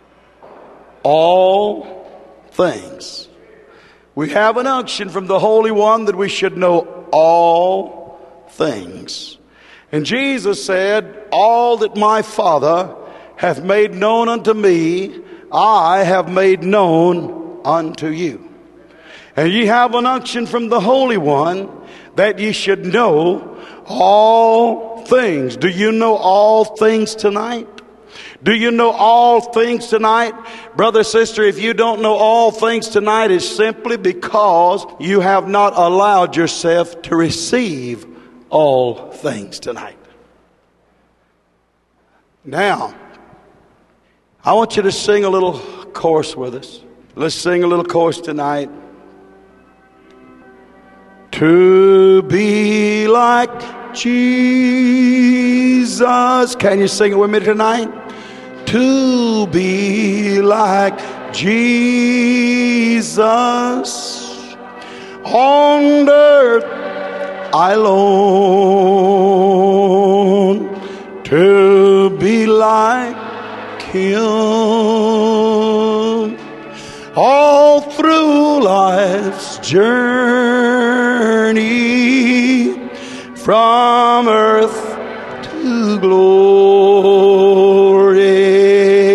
All things. We have an unction from the Holy One that we should know all things. And Jesus said, all that my Father hath made known unto me, I have made known unto you. And ye have an unction from the Holy One that ye should know all things. Do you know all things tonight? Do you know all things tonight? Brother, sister, if you don't know all things tonight, it's simply because you have not allowed yourself to receive all things tonight. Now, I want you to sing a little chorus with us. Let's sing a little chorus tonight. To be like Jesus. Can you sing it with me tonight? To be like Jesus on earth I long, to be like him all through life's journey from earth to glory.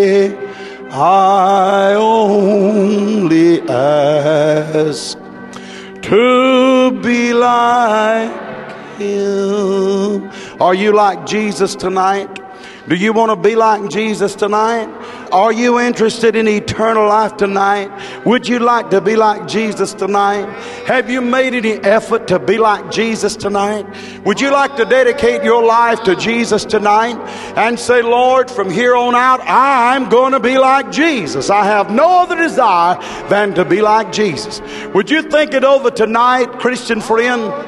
I only ask to be like him. Are you like Jesus tonight? Do you want to be like Jesus tonight? Are you interested in eternal life tonight? Would you like to be like Jesus tonight? Have you made any effort to be like Jesus tonight? Would you like to dedicate your life to Jesus tonight and say, Lord, from here on out, I'm going to be like Jesus. I have no other desire than to be like Jesus. Would you think it over tonight, Christian friend?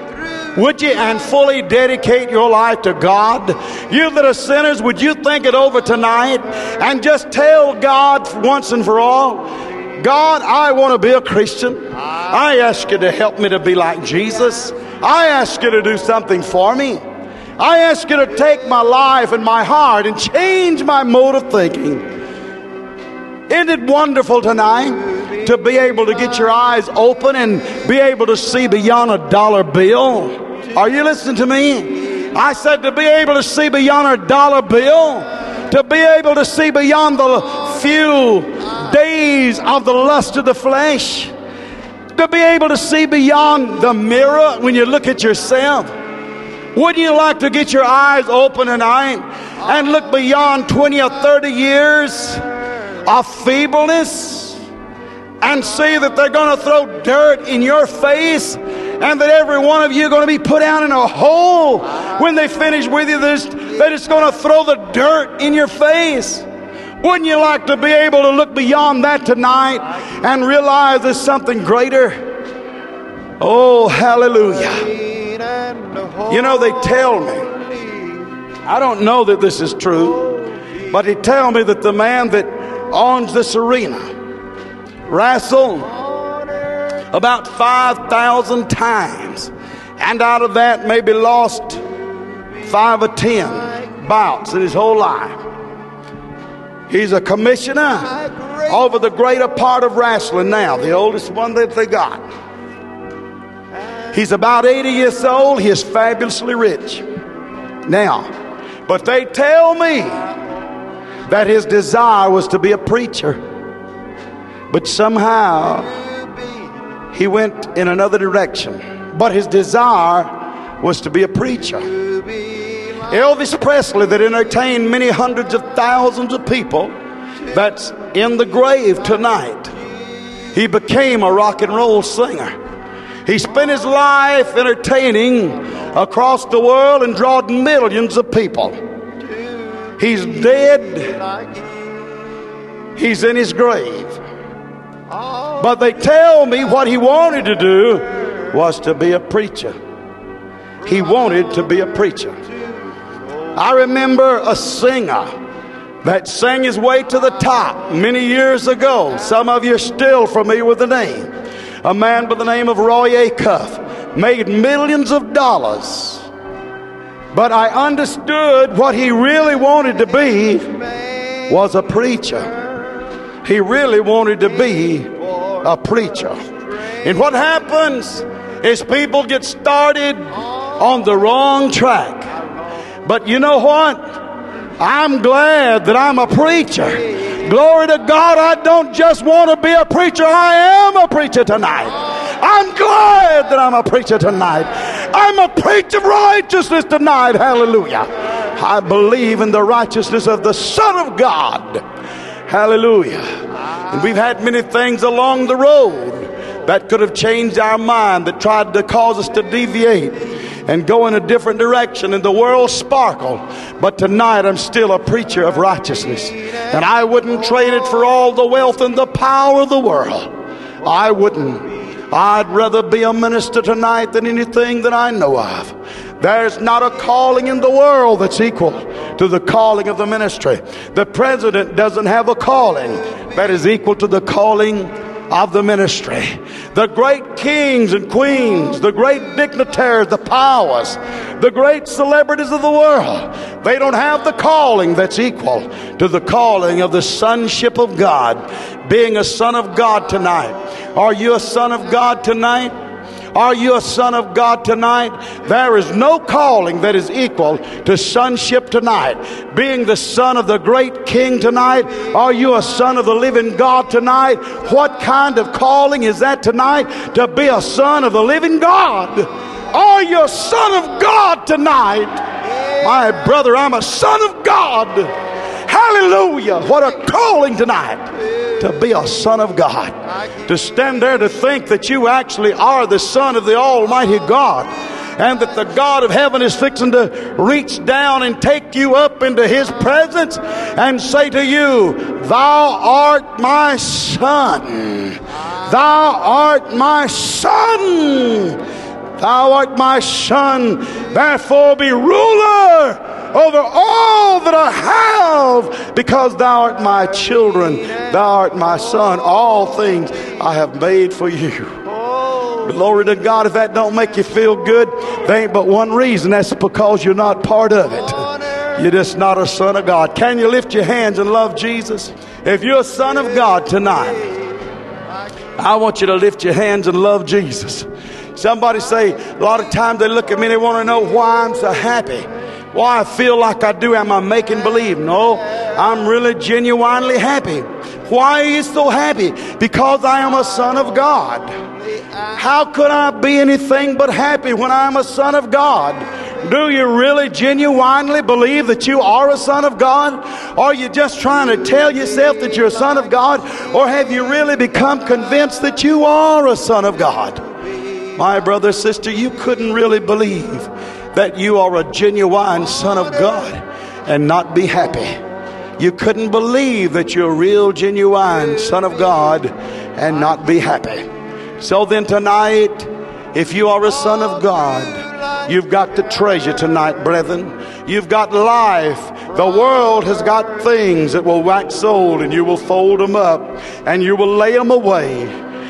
Would you? And fully dedicate your life to God? You that are sinners, would you think it over tonight and just tell God once and for all, God, I want to be a Christian. I ask you to help me to be like Jesus. I ask you to do something for me. I ask you to take my life and my heart and change my mode of thinking. Isn't it wonderful tonight to be able to get your eyes open and be able to see beyond a dollar bill? Are you listening to me? I said to be able to see beyond a dollar bill, to be able to see beyond the few days of the lust of the flesh, to be able to see beyond the mirror when you look at yourself. Wouldn't you like to get your eyes open tonight and look beyond twenty or thirty years of feebleness and see that they're going to throw dirt in your face and that every one of you are going to be put down in a hole when they finish with you? They're just, they're just going to throw the dirt in your face. Wouldn't you like to be able to look beyond that tonight and realize there's something greater? Oh, hallelujah. You know, they tell me, I don't know that this is true, but they tell me that the man that owns this arena wrestled about five thousand times, and out of that maybe lost five or ten bouts in his whole life. He's a commissioner over the greater part of wrestling now, the oldest one that they got. He's about eighty years old. He is fabulously rich now. But they tell me that his desire was to be a preacher. But somehow he went in another direction. But his desire was to be a preacher. Elvis Presley, that entertained many hundreds of thousands of people, that's in the grave tonight. He became a rock and roll singer. He spent his life entertaining across the world and drawing millions of people. He's dead. He's in his grave. But they tell me what he wanted to do was to be a preacher. He wanted to be a preacher. I remember a singer that sang his way to the top many years ago. Some of you are still familiar with the name. A man by the name of Roy Acuff made millions of dollars. But I understood what he really wanted to be was a preacher. He really wanted to be a preacher. And what happens is people get started on the wrong track. But you know what? I'm glad that I'm a preacher. Glory to God, I don't just want to be a preacher. I am a preacher tonight. I'm glad that I'm a preacher tonight. I'm a preacher of righteousness tonight. Hallelujah. I believe in the righteousness of the Son of God. Hallelujah. And we've had many things along the road that could have changed our mind, that tried to cause us to deviate and go in a different direction, and the world sparkled. But tonight I'm still a preacher of righteousness, and I wouldn't trade it for all the wealth and the power of the world. I wouldn't. I'd rather be a minister tonight than anything that I know of. There's not a calling in the world that's equal to the calling of the ministry. The president doesn't have a calling that is equal to the calling of the ministry. The great kings and queens, the great dignitaries, the powers, the great celebrities of the world, they don't have the calling that's equal to the calling of the sonship of God. Being a son of God tonight. Are you a son of God tonight? Are you a son of God tonight? There is no calling that is equal to sonship tonight. Being the son of the great king tonight. Are you a son of the living God tonight? What kind of calling is that tonight? To be a son of the living God. Are you a son of God tonight? My brother, I'm a son of God. Hallelujah. What a calling tonight to be a son of God. To stand there to think that you actually are the son of the Almighty God, and that the God of heaven is fixing to reach down and take you up into His presence and say to you, thou art my son. Thou art my son. Thou art my son, therefore be ruler over all that I have, because thou art my children, thou art my son. All things I have made for you. Glory to God. If that don't make you feel good, there ain't but one reason. That's because you're not part of it. You're just not a son of God. Can you lift your hands and love Jesus? If you're a son of God tonight, I want you to lift your hands and love Jesus. Somebody say, a lot of times they look at me and they want to know why I'm so happy, why I feel like I do. Am I making believe? No, I'm really genuinely happy. Why are you so happy? Because I am a son of God. How could I be anything but happy when I'm a son of God? Do you really genuinely believe that you are a son of God? Or are you just trying to tell yourself that you're a son of God? Or have you really become convinced that you are a son of God? My brother, sister, you couldn't really believe that you are a genuine son of God and not be happy. You couldn't believe that you're a real genuine son of God and not be happy. So then tonight, if you are a son of God, you've got the treasure tonight, brethren. You've got life. The world has got things that will wax old, and you will fold them up and you will lay them away.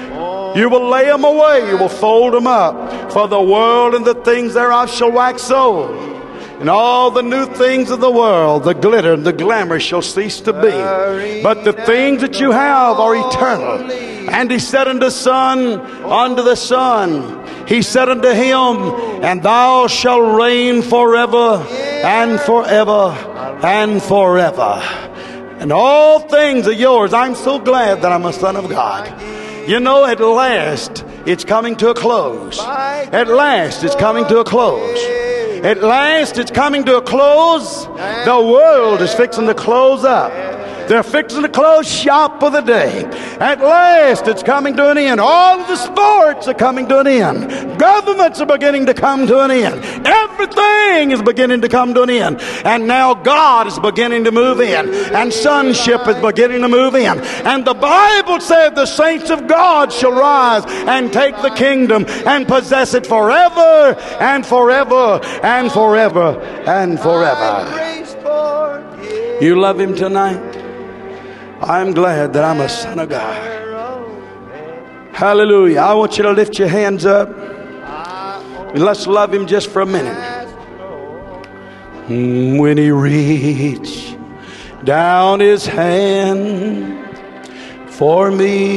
You will lay them away. You will fold them up. For the world and the things thereof shall wax old, and all the new things of the world, the glitter and the glamour, shall cease to be. But the things that you have are eternal. And he said unto the Son, unto the Son, he said unto him, and thou shalt reign forever and forever and forever. And all things are yours. I'm so glad that I'm a son of God. You know, at last, it's coming to a close. At last, it's coming to a close. At last, it's coming to a close. The world is fixing to close up. They're fixing to close shop for the day. At last, it's coming to an end. All of the sports are coming to an end. Governments are beginning to come to an end. Everything is beginning to come to an end. And now God is beginning to move in. And sonship is beginning to move in. And the Bible said the saints of God shall rise and take the kingdom and possess it forever and forever and forever and forever. You love him tonight? I'm glad that I'm a son of God. Hallelujah. I want you to lift your hands up and let's love him just for a minute. When he reached down his hand for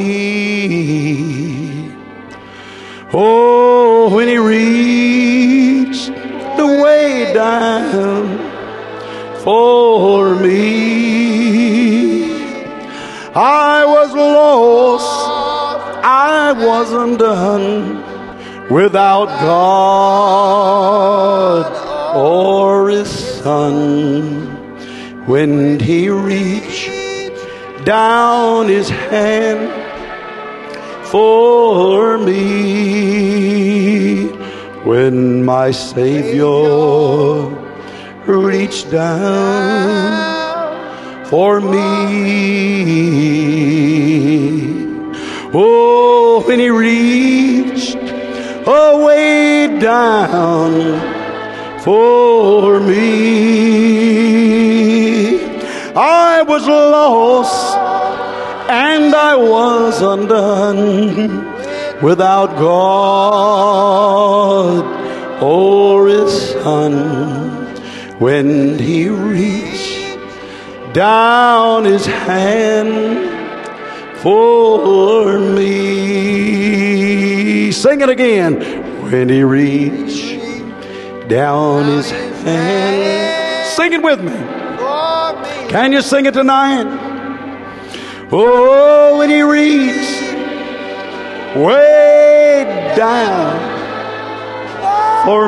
me, oh, when he reached the way down for me, I was lost, I was undone, without God or his Son. When he reached down his hand for me, when my Savior reached down for me, oh, when he reached away down for me, I was lost and I was undone, without God or his Son. When he reached down his hand for me. Sing it again. When he reached down his hand. Sing it with me. Can you sing it tonight? Oh, when he reached way down for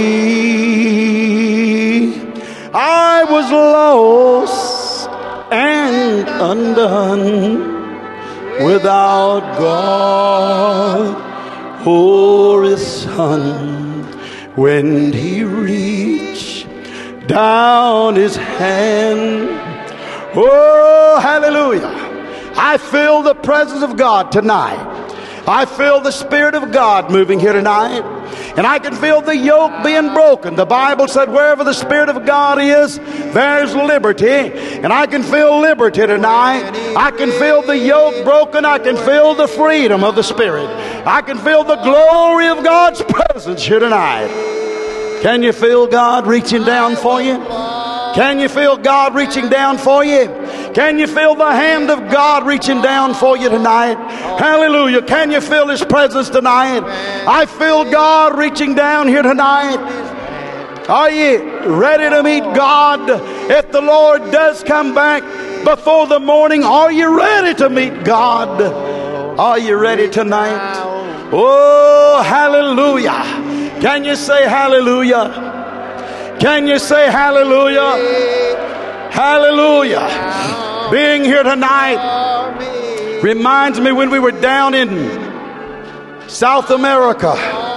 me, I was lost and undone, without God or his Son. When he reached down his hand, oh, hallelujah, I feel the presence of God tonight. I feel the Spirit of God moving here tonight. And I can feel the yoke being broken. The Bible said wherever the Spirit of God is, there's liberty. And I can feel liberty tonight. I can feel the yoke broken. I can feel the freedom of the Spirit. I can feel the glory of God's presence here tonight. Can you feel God reaching down for you? Can you feel God reaching down for you? Can you feel the hand of God reaching down for you tonight? Hallelujah. Can you feel His presence tonight? I feel God reaching down here tonight. Are you ready to meet God? If the Lord does come back before the morning, are you ready to meet God? Are you ready tonight? Oh, hallelujah. Can you say hallelujah? Can you say hallelujah? Hallelujah. Being here tonight reminds me when we were down in South America,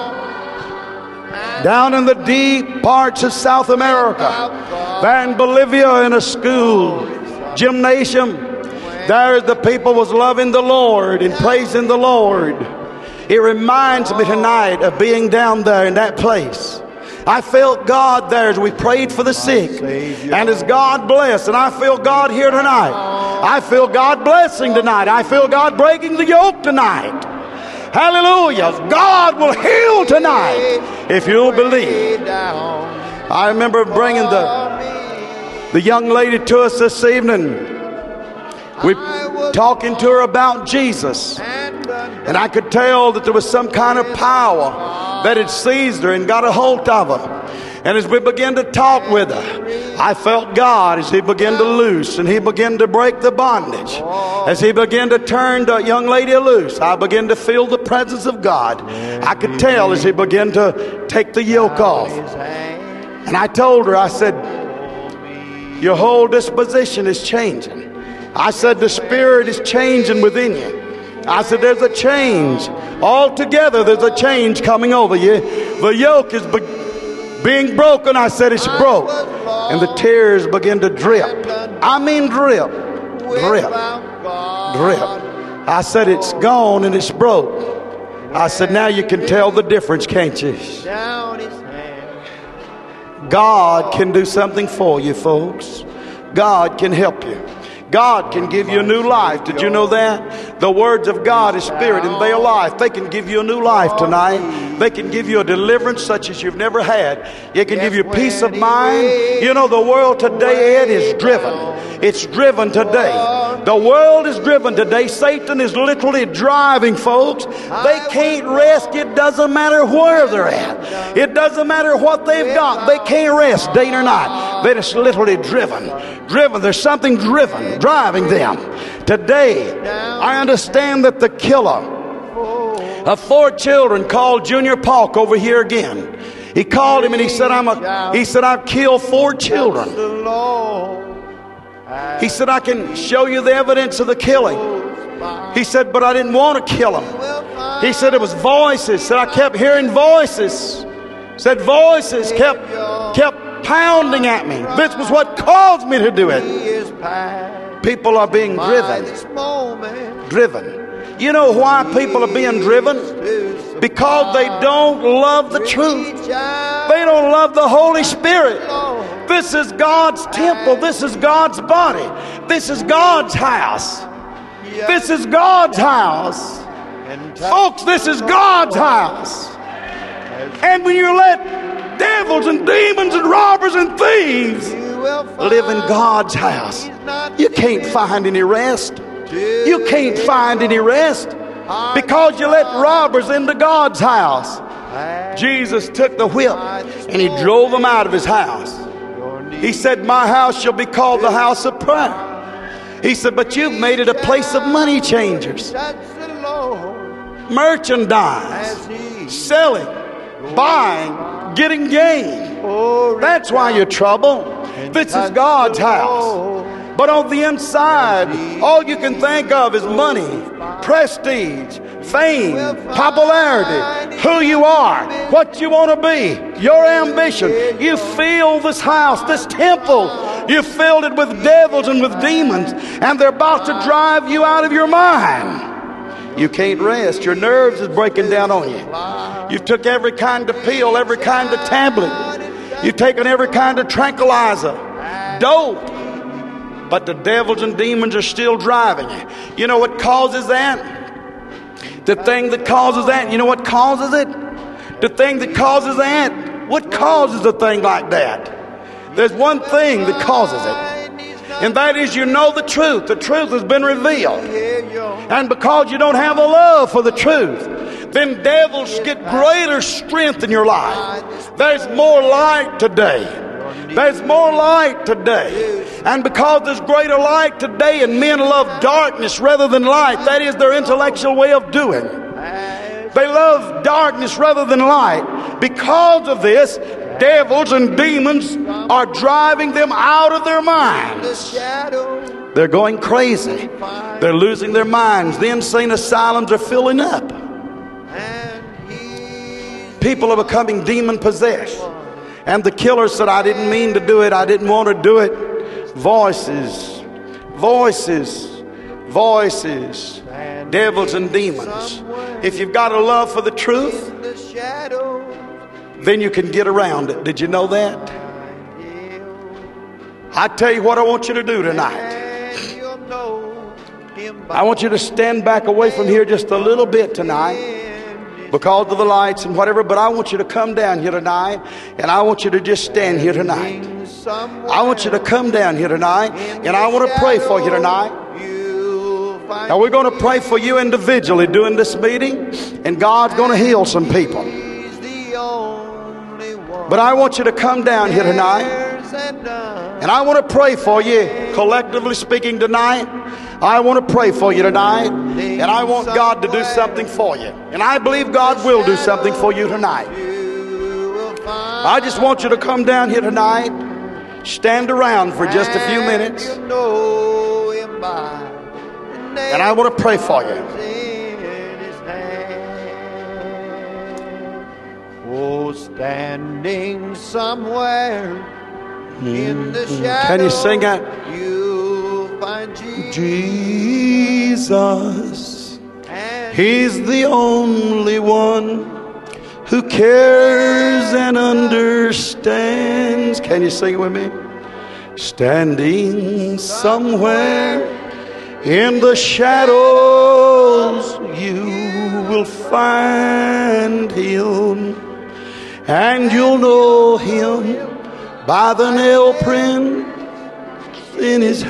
down in the deep parts of South America, there in Bolivia, in a school gymnasium, there the people was loving the Lord and praising the Lord. It reminds me tonight of being down there in that place. I felt God there as we prayed for the sick, and as God blessed, and I feel God here tonight. I feel God blessing tonight. I feel God breaking the yoke tonight. Hallelujah. God will heal tonight if you'll believe. I remember bringing the, the young lady to us this evening. We talking to her about Jesus, and I could tell that there was some kind of power that had seized her and got a hold of her. And as we began to talk with her, I felt God as He began to loose, and He began to break the bondage. As He began to turn the young lady loose, I began to feel the presence of God. I could tell as He began to take the yoke off. And I told her, I said, your whole disposition is changing. I said, the Spirit is changing within you. I said, there's a change. Altogether, there's a change coming over you. The yoke is be- being broken. I said, it's broke. And the tears begin to drip. I mean drip. Drip. Drip. I said, it's gone and it's broke. I said, now you can tell the difference, can't you? God can do something for you, folks. God can help you. God can give you a new life. Did you know that? The words of God is spirit and they are life. They can give you a new life tonight. They can give you a deliverance such as you've never had. It can give you peace of mind. You know, the world today, Ed, is driven. It's driven today. The world is driven today. Satan is literally driving folks. They can't rest. It doesn't matter where they're at. It doesn't matter what they've got. They can't rest day or night. They're just literally driven. Driven. There's something driven, driving them. Today, I understand that the killer of four children called Junior Paulk over here again. He called him and he said, I'm a, he said, I've killed four children. He said, I can show you the evidence of the killing. He said, but I didn't want to kill him. He said, it was voices. Said, I kept hearing voices. Said, voices kept, kept pounding at me. This was what caused me to do it. People are being driven. Driven. You know why people are being driven? Because they don't love the truth. They don't love the Holy Spirit. This is God's temple. This is God's body. This is God's house. This is God's house. Folks, this is God's house. And when you let devils and demons and robbers and thieves live in God's house, you can't find any rest. You can't find any rest because you let robbers into God's house. Jesus took the whip and He drove them out of His house. He said, my house shall be called the house of prayer. He said, but you've made it a place of money changers. Merchandise, selling, buying, getting gain. That's why you're trouble. This is God's house. But on the inside, all you can think of is money, prestige, fame, popularity, who you are, what you want to be, your ambition. You fill this house, this temple. You filled it with devils and with demons, and they're about to drive you out of your mind. You can't rest. Your nerves is breaking down on you. You've took every kind of pill, every kind of tablet. You've taken every kind of tranquilizer, dope. But the devils and demons are still driving you. You know what causes that? The thing that causes that, you know what causes it? The thing that causes that? What causes a thing like that? There's one thing that causes it. And that is, you know the truth. The truth has been revealed. And because you don't have a love for the truth, then devils get greater strength in your life. There's more light today. There's more light today. And because there's greater light today and men love darkness rather than light, that is their intellectual way of doing. They love darkness rather than light. Because of this, devils and demons are driving them out of their minds. They're going crazy. They're losing their minds. The insane asylums are filling up. People are becoming demon possessed. And the killer said, I didn't mean to do it. I didn't want to do it. Voices, voices, voices, devils and demons. If you've got a love for the truth, then you can get around it. Did you know that? I tell you what I want you to do tonight. I want you to stand back away from here just a little bit tonight, because of the lights and whatever, but I want you to come down here tonight, and I want you to just stand here tonight. I want you to come down here tonight, and I want to pray for you tonight. Now we're going to pray for you individually during this meeting, and God's going to heal some people. But I want you to come down here tonight, and I want to pray for you, collectively speaking tonight. I want to pray for you tonight, and I want God to do something for you. And I believe God will do something for you tonight. I just want you to come down here tonight, stand around for just a few minutes, and I want to pray for you. Oh, standing somewhere in the shadow. Can you sing it? Jesus, He's the only one who cares and understands. Can you sing it with me? Standing somewhere in the shadows, you will find Him, and you'll know Him by the nail print in His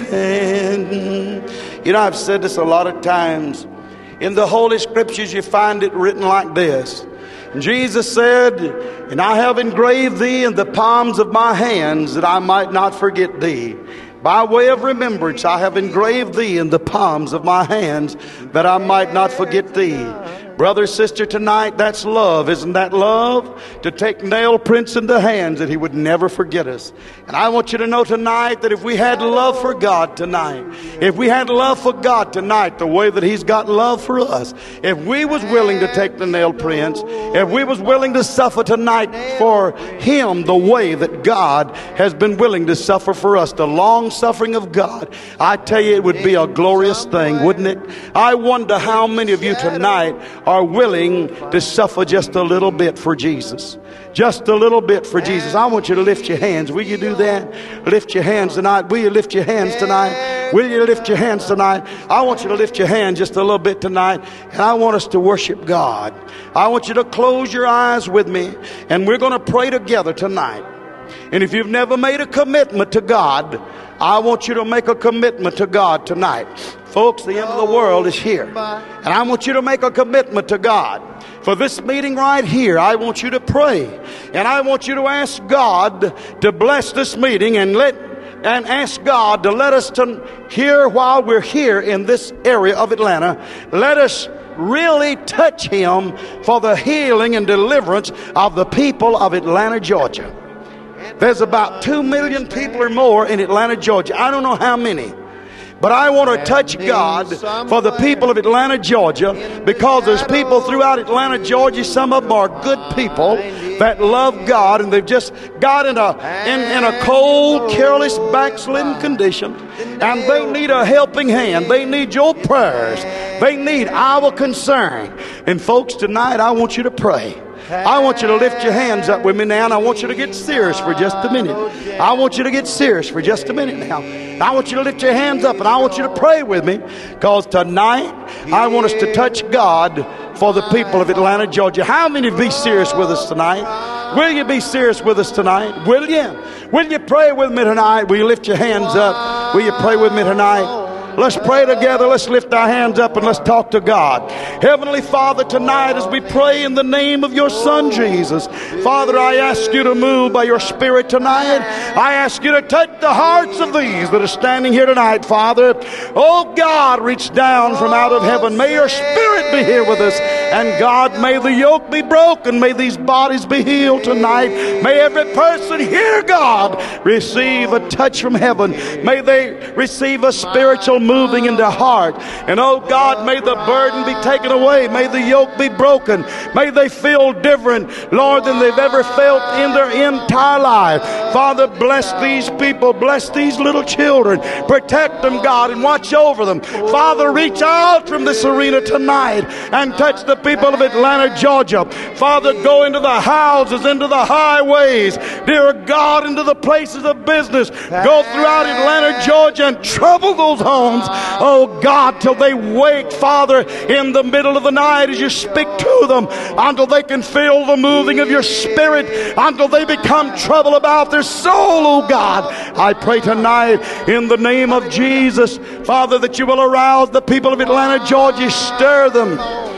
hand. You know, I've said this a lot of times. In the Holy Scriptures, you find it written like this. Jesus said, and I have engraved thee in the palms of my hands, that I might not forget thee. By way of remembrance, I have engraved thee in the palms of my hands, that I might not forget thee. Brother, sister, tonight, that's love. Isn't that love? To take nail prints in the hands that He would never forget us. And I want you to know tonight that if we had love for God tonight, if we had love for God tonight the way that He's got love for us, if we was willing to take the nail prints, if we was willing to suffer tonight for Him the way that God has been willing to suffer for us, the long suffering of God, I tell you, it would be a glorious thing, wouldn't it? I wonder how many of you tonight are willing to suffer just a little bit for Jesus. Just a little bit for Jesus. I want you to lift your hands. Will you do that? Lift your hands tonight. Will you lift your hands tonight? Will you lift your hands tonight? I want you to lift your hand just a little bit tonight, and I want us to worship God. I want you to close your eyes with me, and we're going to pray together tonight. And if you've never made a commitment to God, I want you to make a commitment to God tonight. Folks, the end of the world is here. And I want you to make a commitment to God. For this meeting right here, I want you to pray. And I want you to ask God to bless this meeting and let and ask God to let us to hear while we're here in this area of Atlanta. Let us really touch Him for the healing and deliverance of the people of Atlanta, Georgia. There's about two million people or more in Atlanta, Georgia. I don't know how many. But I want to touch God for the people of Atlanta, Georgia, because there's people throughout Atlanta, Georgia. Some of them are good people that love God, and they've just got in a in, in a cold, careless, backslidden condition, and they need a helping hand. They need your prayers. They need our concern. And folks, tonight I want you to pray. I want you to lift your hands up with me now, and I want you to get serious for just a minute. I want you to get serious for just a minute now. I want you to lift your hands up, and I want you to pray with me, because tonight I want us to touch God for the people of Atlanta, Georgia. How many be serious with us tonight? Will you be serious with us tonight? Will you? Will you pray with me tonight? Will you lift your hands up? Will you pray with me tonight? Let's pray together. Let's lift our hands up and let's talk to God. Heavenly Father, tonight as we pray in the name of your Son Jesus, Father, I ask you to move by your Spirit tonight. I ask you to touch the hearts of these that are standing here tonight, Father. Oh God, reach down from out of heaven. May your Spirit be here with us. And God, may the yoke be broken. May these bodies be healed tonight. May every person here, God, receive a touch from heaven. May they receive a spiritual moving in their heart. And oh God, may the burden be taken away. May the yoke be broken. May they feel different, Lord, than they've ever felt in their entire life. Father, bless these people. Bless these little children. Protect them, God, and watch over them. Father, reach out from this arena tonight and touch the people of Atlanta, Georgia. Father, go into the houses, into the highways, dear God, into the places of business. Go throughout Atlanta, Georgia, and trouble those homes, oh God, till they wake, Father, in the middle of the night as you speak to them, until they can feel the moving of your Spirit, until they become troubled about their soul, oh God. I pray tonight in the name of Jesus, Father, that you will arouse the people of Atlanta, Georgia, stir them.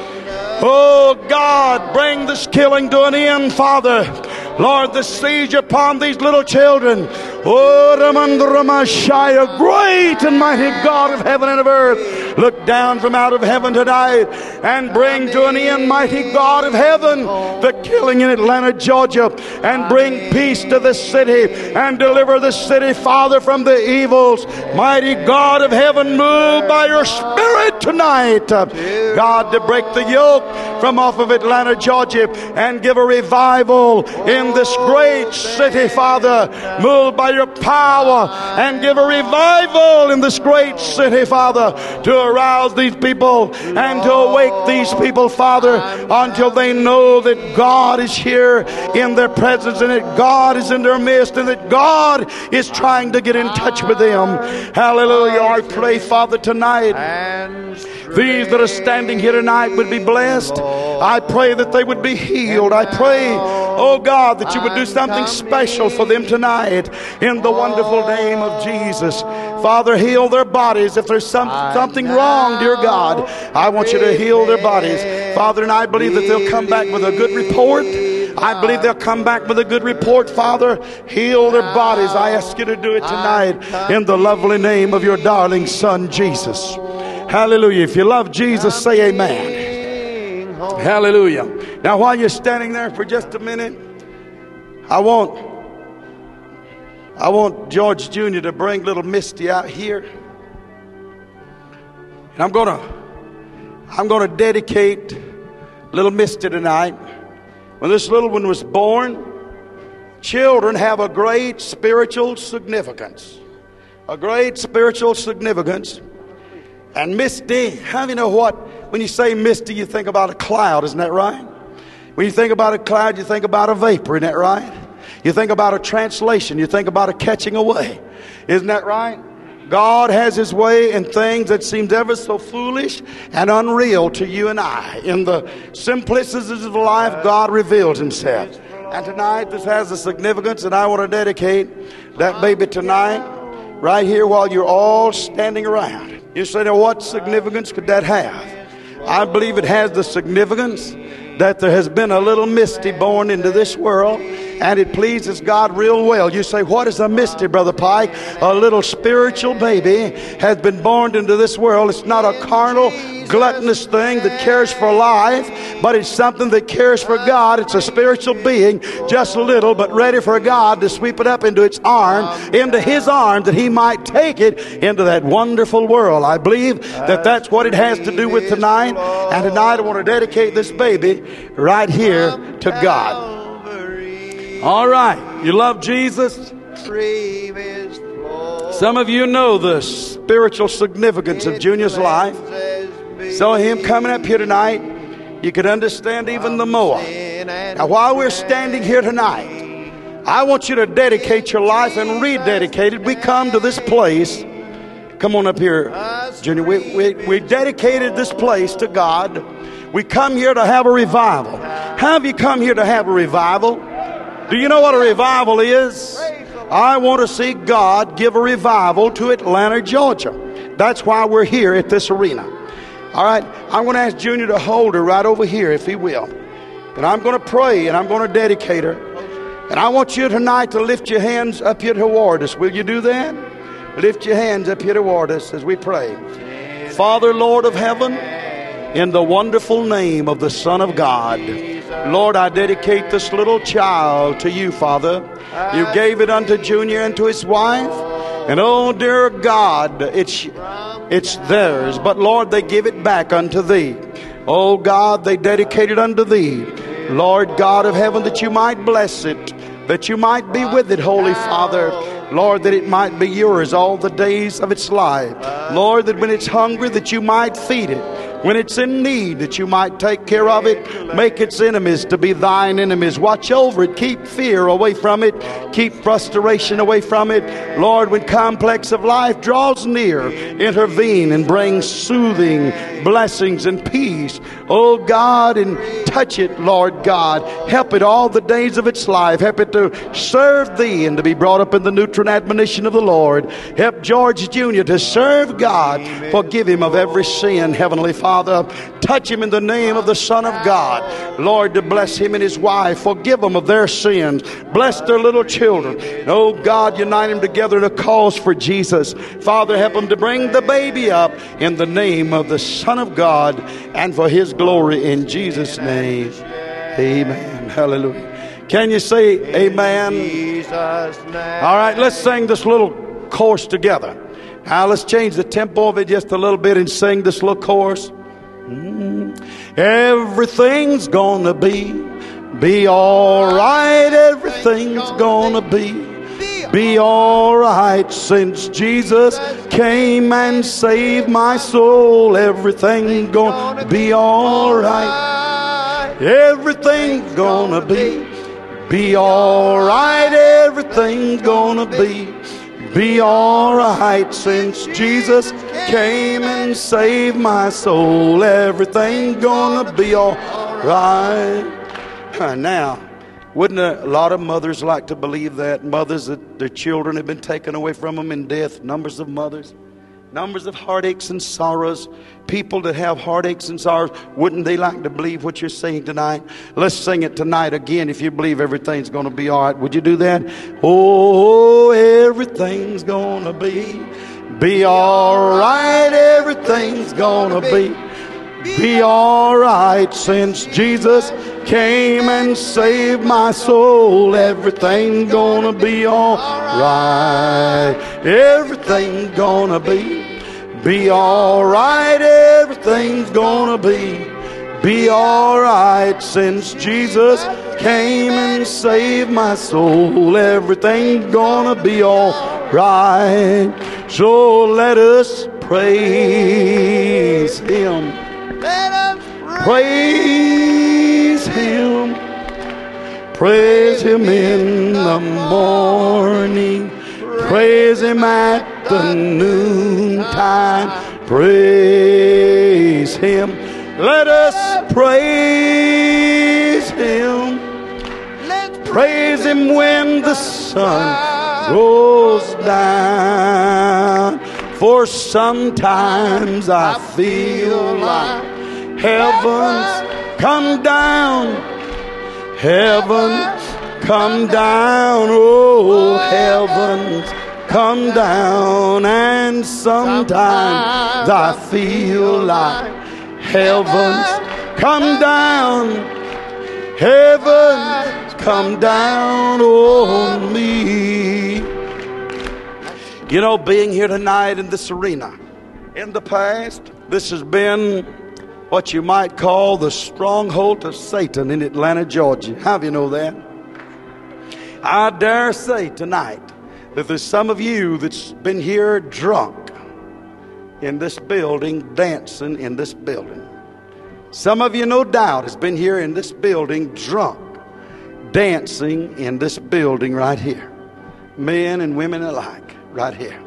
Oh God, bring this killing to an end, Father. Lord, the siege upon these little children. Oh, Ramandramashaya, great and mighty God of heaven and of earth, look down from out of heaven tonight and bring to an end, mighty God of heaven, the killing in Atlanta, Georgia, and bring peace to the city and deliver the city, Father, from the evils. Mighty God of heaven, move by your Spirit tonight, God, to break the yoke from off of Atlanta, Georgia, and give a revival in this great city, Father. Move by your power and give a revival in this great city, Father, to arouse these people and to awake these people, Father, until they know that God is here in their presence and that God is in their midst and that God is trying to get in touch with them. Hallelujah. I pray, Father, tonight these that are standing here tonight would be blessed. I pray that they would be healed. I pray, oh God, that you would do something special for them tonight in the wonderful name of Jesus. Father, heal their bodies. If there's some, something wrong, dear God, I want you to heal their bodies. Father, and I believe that they'll come back with a good report. I believe they'll come back with a good report, Father. Heal their bodies. I ask you to do it tonight in the lovely name of your darling Son, Jesus. Hallelujah. If you love Jesus, say amen. Hallelujah. Now, while you're standing there for just a minute, I want I want George Junior to bring little Misty out here. And I'm gonna I'm gonna dedicate little Misty tonight. When this little one was born, children have a great spiritual significance. A great spiritual significance. And Misty, how do you know what? When you say Misty, you think about a cloud, isn't that right? When you think about a cloud, you think about a vapor, isn't that right? You think about a translation, you think about a catching away. Isn't that right? God has his way in things that seems ever so foolish and unreal to you and I. In the simplicities of life, God reveals himself. And tonight, this has a significance, and I want to dedicate that baby tonight, right here while you're all standing around. You say, now what significance could that have? I believe it has the significance that there has been a little Misty born into this world, and it pleases God real well. You say, what is a Misty, Brother Pike? A little spiritual baby has been born into this world. It's not a carnal, gluttonous thing that cares for life, but it's something that cares for God. It's a spiritual being, just a little, but ready for God to sweep it up into its arm, into his arms, that he might take it into that wonderful world. I believe that that's what it has to do with tonight. And tonight I want to dedicate this baby right here to God. All right. You love Jesus? Some of you know the spiritual significance of Junior's life. So him coming up here tonight, you could understand even the more. Now while we're standing here tonight, I want you to dedicate your life and rededicate it. We come to this place. Come on up here, Junior. We, we, we dedicated this place to God. We come here to have a revival. Have you come here to have a revival? Do you know what a revival is? I want to see God give a revival to Atlanta, Georgia. That's why we're here at this arena. All right, I'm going to ask Junior to hold her right over here, if he will. And I'm going to pray, and I'm going to dedicate her. And I want you tonight to lift your hands up here toward us. Will you do that? Lift your hands up here toward us as we pray. Father, Lord of heaven, in the wonderful name of the Son of God, Lord, I dedicate this little child to you, Father. You gave it unto Junior and to his wife. And oh, dear God, it's, it's theirs. But Lord, they give it back unto thee. Oh God, they dedicate it unto thee. Lord God of heaven, that you might bless it, that you might be with it, Holy Father. Lord, that it might be yours all the days of its life. Lord, that when it's hungry, that you might feed it. When it's in need, that you might take care of it. Make its enemies to be thine enemies. Watch over it. Keep fear away from it. Keep frustration away from it. Lord, when complex of life draws near, intervene and bring soothing blessings and peace. Oh God, and touch it, Lord God. Help it all the days of its life. Help it to serve thee and to be brought up in the nutrient admonition of the Lord. Help George Junior to serve God. Forgive him of every sin, Heavenly Father. Father, touch him in the name of the Son of God. Lord, to bless him and his wife. Forgive them of their sins. Bless their little children. Oh God, unite them together in a cause for Jesus. Father, help them to bring the baby up in the name of the Son of God and for his glory in Jesus' name. Amen. Hallelujah. Can you say amen? All right, let's sing this little chorus together. Now let's change the tempo of it just a little bit and sing this little chorus. Mm. Everything's gonna be, be all right. Everything's gonna be, be all right. Since Jesus came and saved my soul, everything's gonna be all right. Everything's gonna be, be all right. Everything's gonna be, be all right. Since Jesus came and saved my soul, everything's gonna be all right. Now, wouldn't a lot of mothers like to believe that? Mothers that their children have been taken away from them in death. Numbers of mothers. Numbers of heartaches and sorrows. People that have heartaches and sorrows. Wouldn't they like to believe what you're saying tonight? Let's sing it tonight again if you believe everything's going to be all right. Would you do that? Oh, everything's going to be, be all right. Everything's going to be, be all right. Since Jesus came and saved my soul, everything's going to be all right. Everything's going to be, be all right. Everything's gonna be, be all right. Since Jesus came and saved my soul, everything's gonna be all right. So let us praise him. Let us Praise him. Praise him in the morning. Praise him at the noontime. Praise him. Let us praise him. Praise him when the sun goes down. For sometimes I feel like heaven's come down. Heaven's come down. Oh, heaven's come down. And sometimes I feel like heaven's come down. Heaven's come down on me. You know, being here tonight in this arena, in the past, this has been what you might call the stronghold of Satan in Atlanta, Georgia. How do you know that? I dare say tonight that there's some of you that's been here drunk. in this building, dancing in this building. Some of you, no doubt, has been here in this building drunk, dancing in this building right here. Men and women alike, right here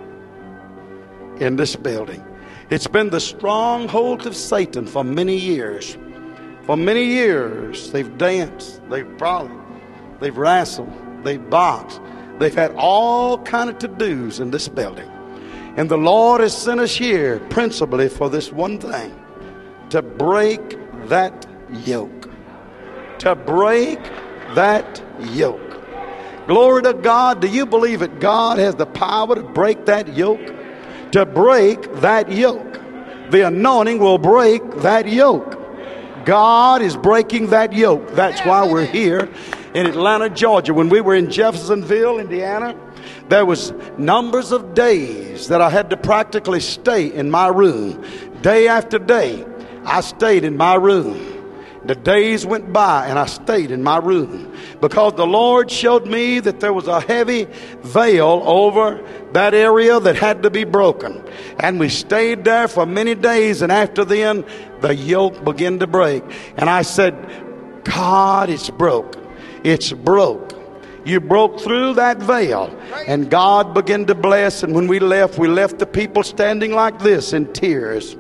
in this building. It's been the stronghold of Satan for many years. For many years, they've danced, they've frolicked, they've wrestled, they've boxed. They've had all kind of to-dos in this building. And the Lord has sent us here principally for this one thing: to break that yoke. To break that yoke. Glory to God. Do you believe that God has the power to break that yoke? To break that yoke. The anointing will break that yoke. God is breaking that yoke. That's why we're here in Atlanta, Georgia. When we were in Jeffersonville, Indiana, there was numbers of days that I had to practically stay in my room. Day after day, I stayed in my room. The days went by and I stayed in my room because the Lord showed me that there was a heavy veil over that area that had to be broken. And we stayed there for many days, and after then, the yoke began to break. And I said, God, it's broke. It's broke. You broke through that veil, and God began to bless. And when we left, we left the people standing like this in tears,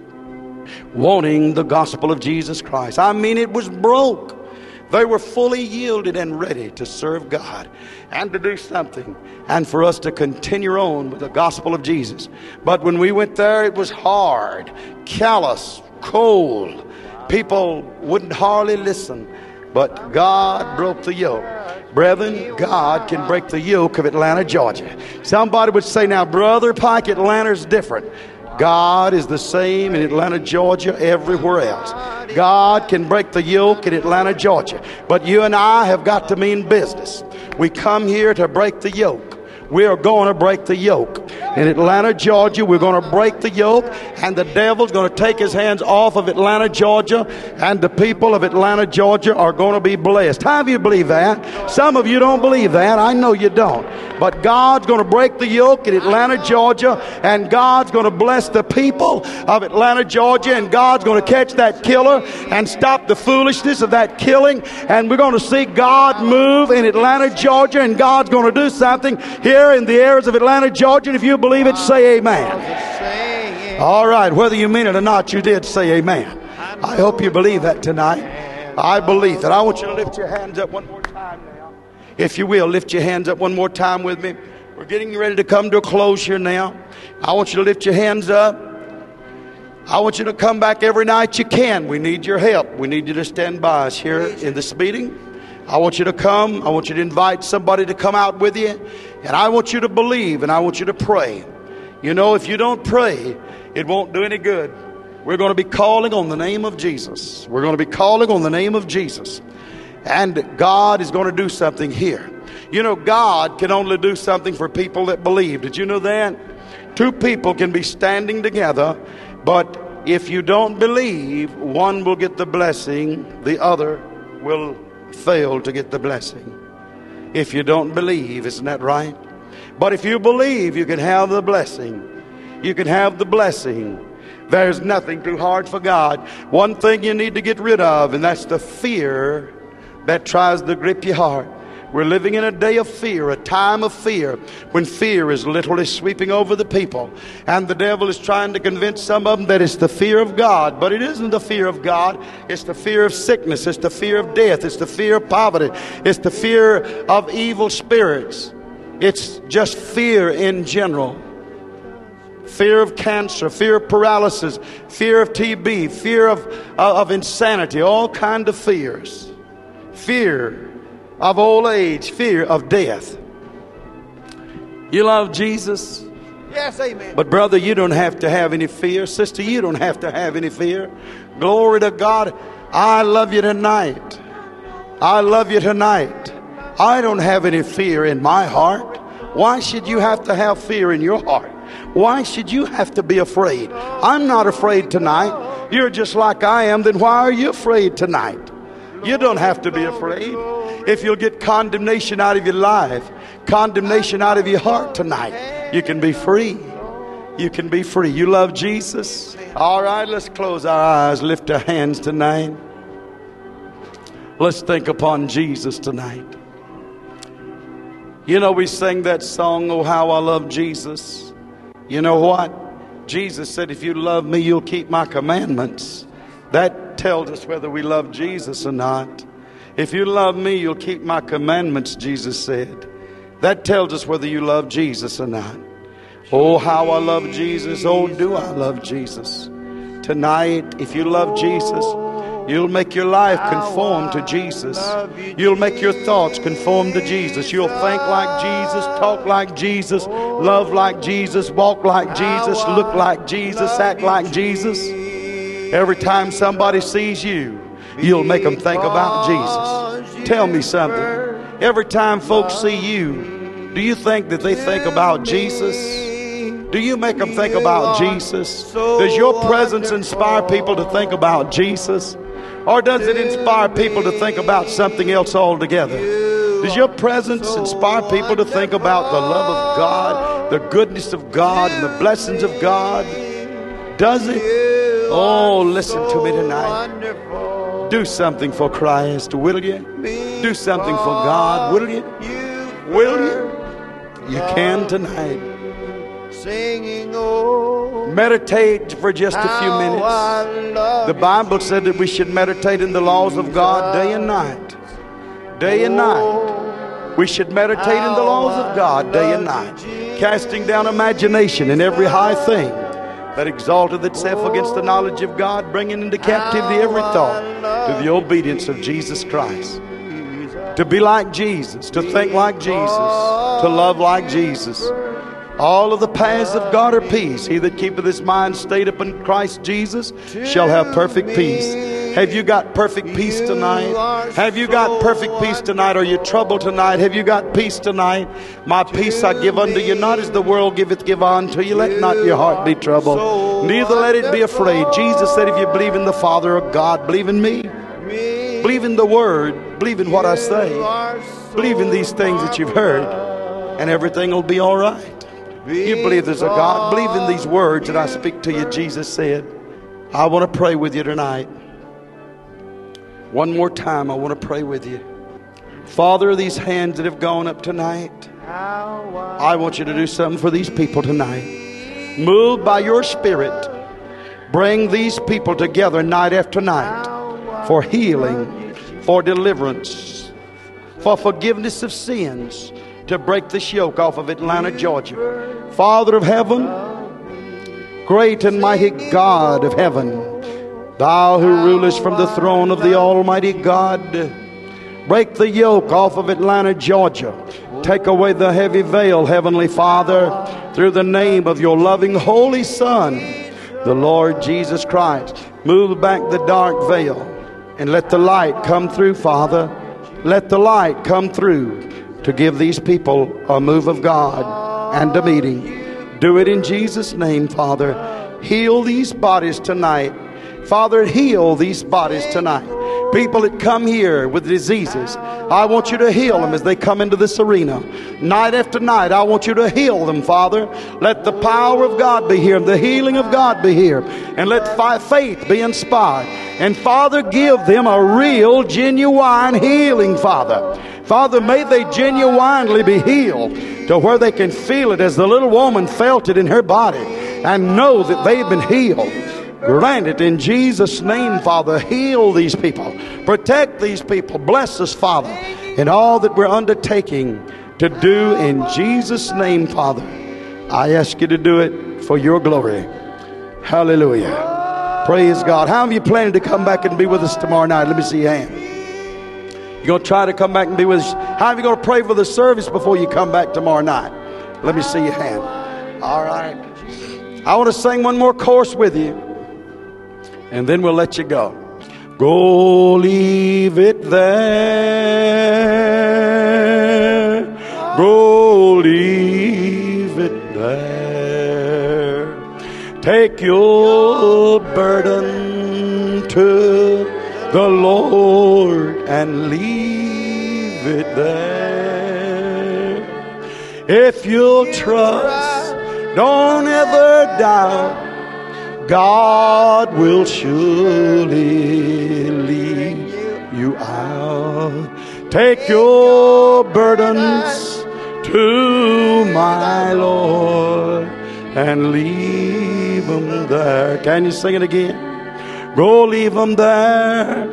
wanting the gospel of Jesus Christ. I mean, it was broke. They were fully yielded and ready to serve God and to do something and for us to continue on with the gospel of Jesus. But when we went there, it was hard, callous, cold. People wouldn't hardly listen. But God broke the yoke. Brethren, God can break the yoke of Atlanta, Georgia. Somebody would say, now, Brother Pike, Atlanta's different. God is the same in Atlanta, Georgia, everywhere else. God can break the yoke in Atlanta, Georgia. But you and I have got to mean business. We come here to break the yoke. We are going to break the yoke. In Atlanta, Georgia, we're going to break the yoke, and the devil's going to take his hands off of Atlanta, Georgia, and the people of Atlanta, Georgia are going to be blessed. How do you believe that? Some of you don't believe that. I know you don't. But God's going to break the yoke in Atlanta, Georgia, and God's going to bless the people of Atlanta, Georgia, and God's going to catch that killer and stop the foolishness of that killing, and we're going to see God move in Atlanta, Georgia, and God's going to do something here in the areas of Atlanta, Georgia. And if you believe it, say amen. All right, whether you mean it or not, you did say amen. I hope you believe that tonight. I believe that. I want you to lift your hands up one more time now. If you will, lift your hands up one more time with me. We're getting ready to come to a close here now. I want you to lift your hands up. I want you to come back every night you can. We need your help. We need you to stand by us here in this meeting. I want you to come. I want you to invite somebody to come out with you. And I want you to believe, and I want you to pray. You know, if you don't pray, it won't do any good. We're going to be calling on the name of Jesus. We're going to be calling on the name of Jesus. And God is going to do something here. You know, God can only do something for people that believe. Did you know that? Two people can be standing together, but if you don't believe, one will get the blessing, the other will fail to get the blessing. If you don't believe, isn't that right? But if you believe, you can have the blessing. You can have the blessing. There's nothing too hard for God. One thing you need to get rid of, and that's the fear that tries to grip your heart. We're living in a day of fear, a time of fear, when fear is literally sweeping over the people. And the devil is trying to convince some of them that it's the fear of God. But it isn't the fear of God. It's the fear of sickness. It's the fear of death. It's the fear of poverty. It's the fear of evil spirits. It's just fear in general. Fear of cancer, fear of paralysis, fear of T B, fear of, uh, of insanity, all kinds of fears. Fear of old age, fear of death. You love Jesus? Yes, amen. But brother, you don't have to have any fear. Sister, you don't have to have any fear. Glory to God. I love you tonight. I love you tonight. I don't have any fear in my heart. Why should you have to have fear in your heart? Why should you have to be afraid? I'm not afraid tonight. You're just like I am. Then why are you afraid tonight? You don't have to be afraid. If you'll get condemnation out of your life, condemnation out of your heart tonight, you can be free. you can be free. You love Jesus? All right, let's close our eyes, lift our hands tonight. Let's think upon Jesus tonight. You know, we sing that song, Oh, How I Love Jesus. You know what? Jesus said, if you love me, you'll keep my commandments. That tells us whether we love Jesus or not. If you love me, you'll keep my commandments, Jesus said. That tells us whether you love Jesus or not. Oh, how I love Jesus. Oh, do I love Jesus. Tonight, if you love Jesus, you'll make your life conform to Jesus. You'll make your thoughts conform to Jesus. You'll think like Jesus, talk like Jesus, love like Jesus, walk like Jesus, look like Jesus, act like Jesus. Every time somebody sees you, you'll make them think about Jesus. Tell me something. Every time folks see you, do you think that they think about Jesus? Do you make them think about Jesus? Does your presence inspire people to think about Jesus? Or does it inspire people to think about something else altogether? Does your presence inspire people to think about the love of God, the goodness of God, and the blessings of God? Does it? Oh, listen to me tonight. Do something for Christ, will you? Do something for God, will you? Will you? You can tonight. Meditate for just a few minutes. The Bible said that we should meditate in the laws of God day and night. Day and night. We should meditate in the laws of God day and night, casting down imagination and every high thing that exalteth itself against the knowledge of God, bringing into captivity every thought to the obedience of Jesus Christ. To be like Jesus, to think like Jesus, to love like Jesus. All of the paths of God are peace. He that keepeth his mind stayed upon Christ Jesus shall have perfect peace. Have you got perfect peace tonight? Have you got perfect peace tonight? Are you troubled tonight? Have you got peace tonight? My peace I give unto you, not as the world giveth, give unto you. Let not your heart be troubled, neither let it be afraid. Jesus said, if you believe in the Father of God, believe in me. Believe in the Word. Believe in what I say. Believe in these things that you've heard, and everything will be all right. You believe there's a God. Believe in these words that I speak to you, Jesus said. I want to pray with you tonight. One more time, I want to pray with you. Father, these hands that have gone up tonight, I want you to do something for these people tonight. Move by your Spirit. Bring these people together night after night for healing, for deliverance, for forgiveness of sins, to break this yoke off of Atlanta, Georgia. Father of heaven, great and mighty God of heaven, thou who rulest from the throne of the Almighty God, break the yoke off of Atlanta, Georgia. Take away the heavy veil, Heavenly Father, through the name of your loving Holy Son, the Lord Jesus Christ. Move back the dark veil and let the light come through, Father. Let the light come through to give these people a move of God and a meeting. Do it in Jesus' name, Father. Heal these bodies tonight. Father, heal these bodies tonight. People that come here with diseases, I want you to heal them as they come into this arena. Night after night, I want you to heal them, Father. Let the power of God be here, the healing of God be here, and let faith be inspired. And Father, give them a real, genuine healing, Father. Father, may they genuinely be healed to where they can feel it as the little woman felt it in her body and know that they've been healed. Grant it in Jesus' name, Father. Heal these people. Protect these people. Bless us, Father, in all that we're undertaking to do in Jesus' name, Father. I ask you to do it for your glory. Hallelujah. Praise God. How have you planned to come back and be with us tomorrow night? Let me see your hand. You're going to try to come back and be with us. How are you going to pray for the service before you come back tomorrow night? Let me see your hand. All right. I want to sing one more chorus with you, and then we'll let you go. Go leave it there. Go leave it there. Take your burden to the Lord and leave it there. If you'll trust Don't ever doubt, God will surely lead you out. Take your burdens to my Lord and leave them there. Can you sing it again? Go leave them there.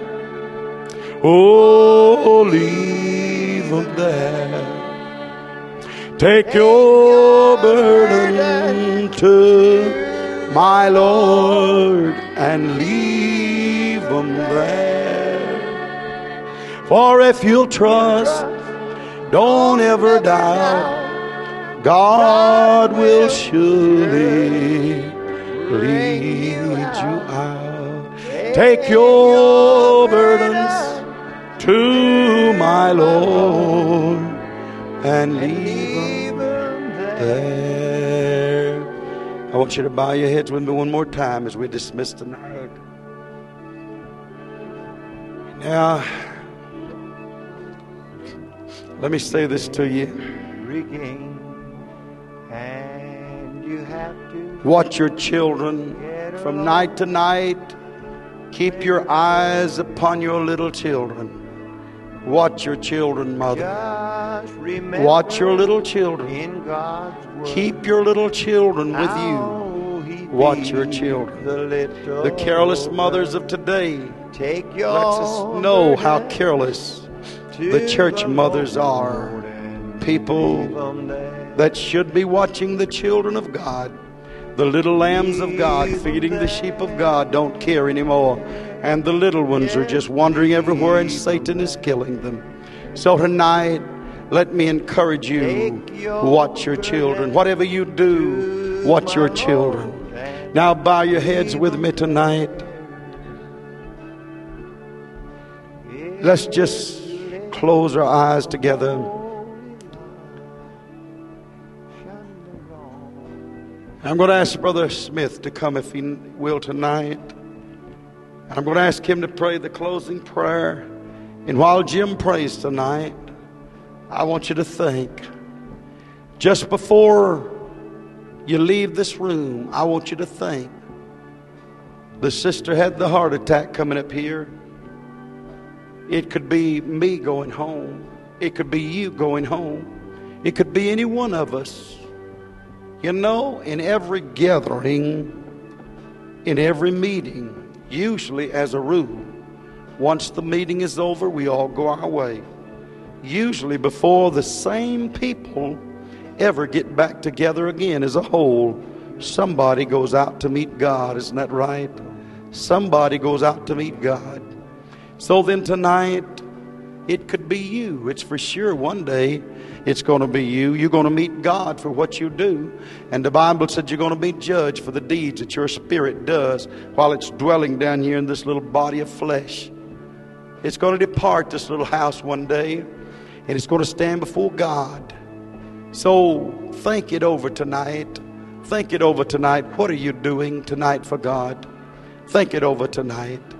Oh, leave them there. Take your burden to my Lord and leave them there. For if you'll trust, don't ever doubt, God will surely lead you out. Take your burdens to my Lord and leave them there. I want you to bow your heads with me one more time as we dismiss tonight. Now, let me say this to you. Regain, and you have to watch your children from night to night. Keep your eyes upon your little children. Watch your children, mother. Watch your little children. In God's word, keep your little children with you. Watch your children. The careless mothers of today take your lets us know how careless the church mothers are. People that should be watching the children of God, the little lambs of God, feeding the sheep of God, don't care anymore. And the little ones are just wandering everywhere, and Satan is killing them. So tonight, let me encourage you, watch your children. Whatever you do, watch your children. Now bow your heads with me tonight. Let's just close our eyes together. I'm going to ask Brother Smith to come, if he will, tonight. I'm going to ask him to pray the closing prayer. And while Jim prays tonight, I want you to think. Just before you leave this room, I want you to think. The sister had the heart attack coming up here. It could be me going home. It could be you going home. It could be any one of us. You know, in every gathering, in every meeting, usually as a rule, once the meeting is over, we all go our way. Usually before the same people ever get back together again as a whole, somebody goes out to meet God. Isn't that right? Somebody goes out to meet God. So then tonight, it could be you. It's for sure one day it's going to be you. You're going to meet God for what you do. And the Bible said you're going to be judged for the deeds that your spirit does while it's dwelling down here in this little body of flesh. It's going to depart this little house one day, and it's going to stand before God. So think it over tonight. Think it over tonight. What are you doing tonight for God? Think it over tonight.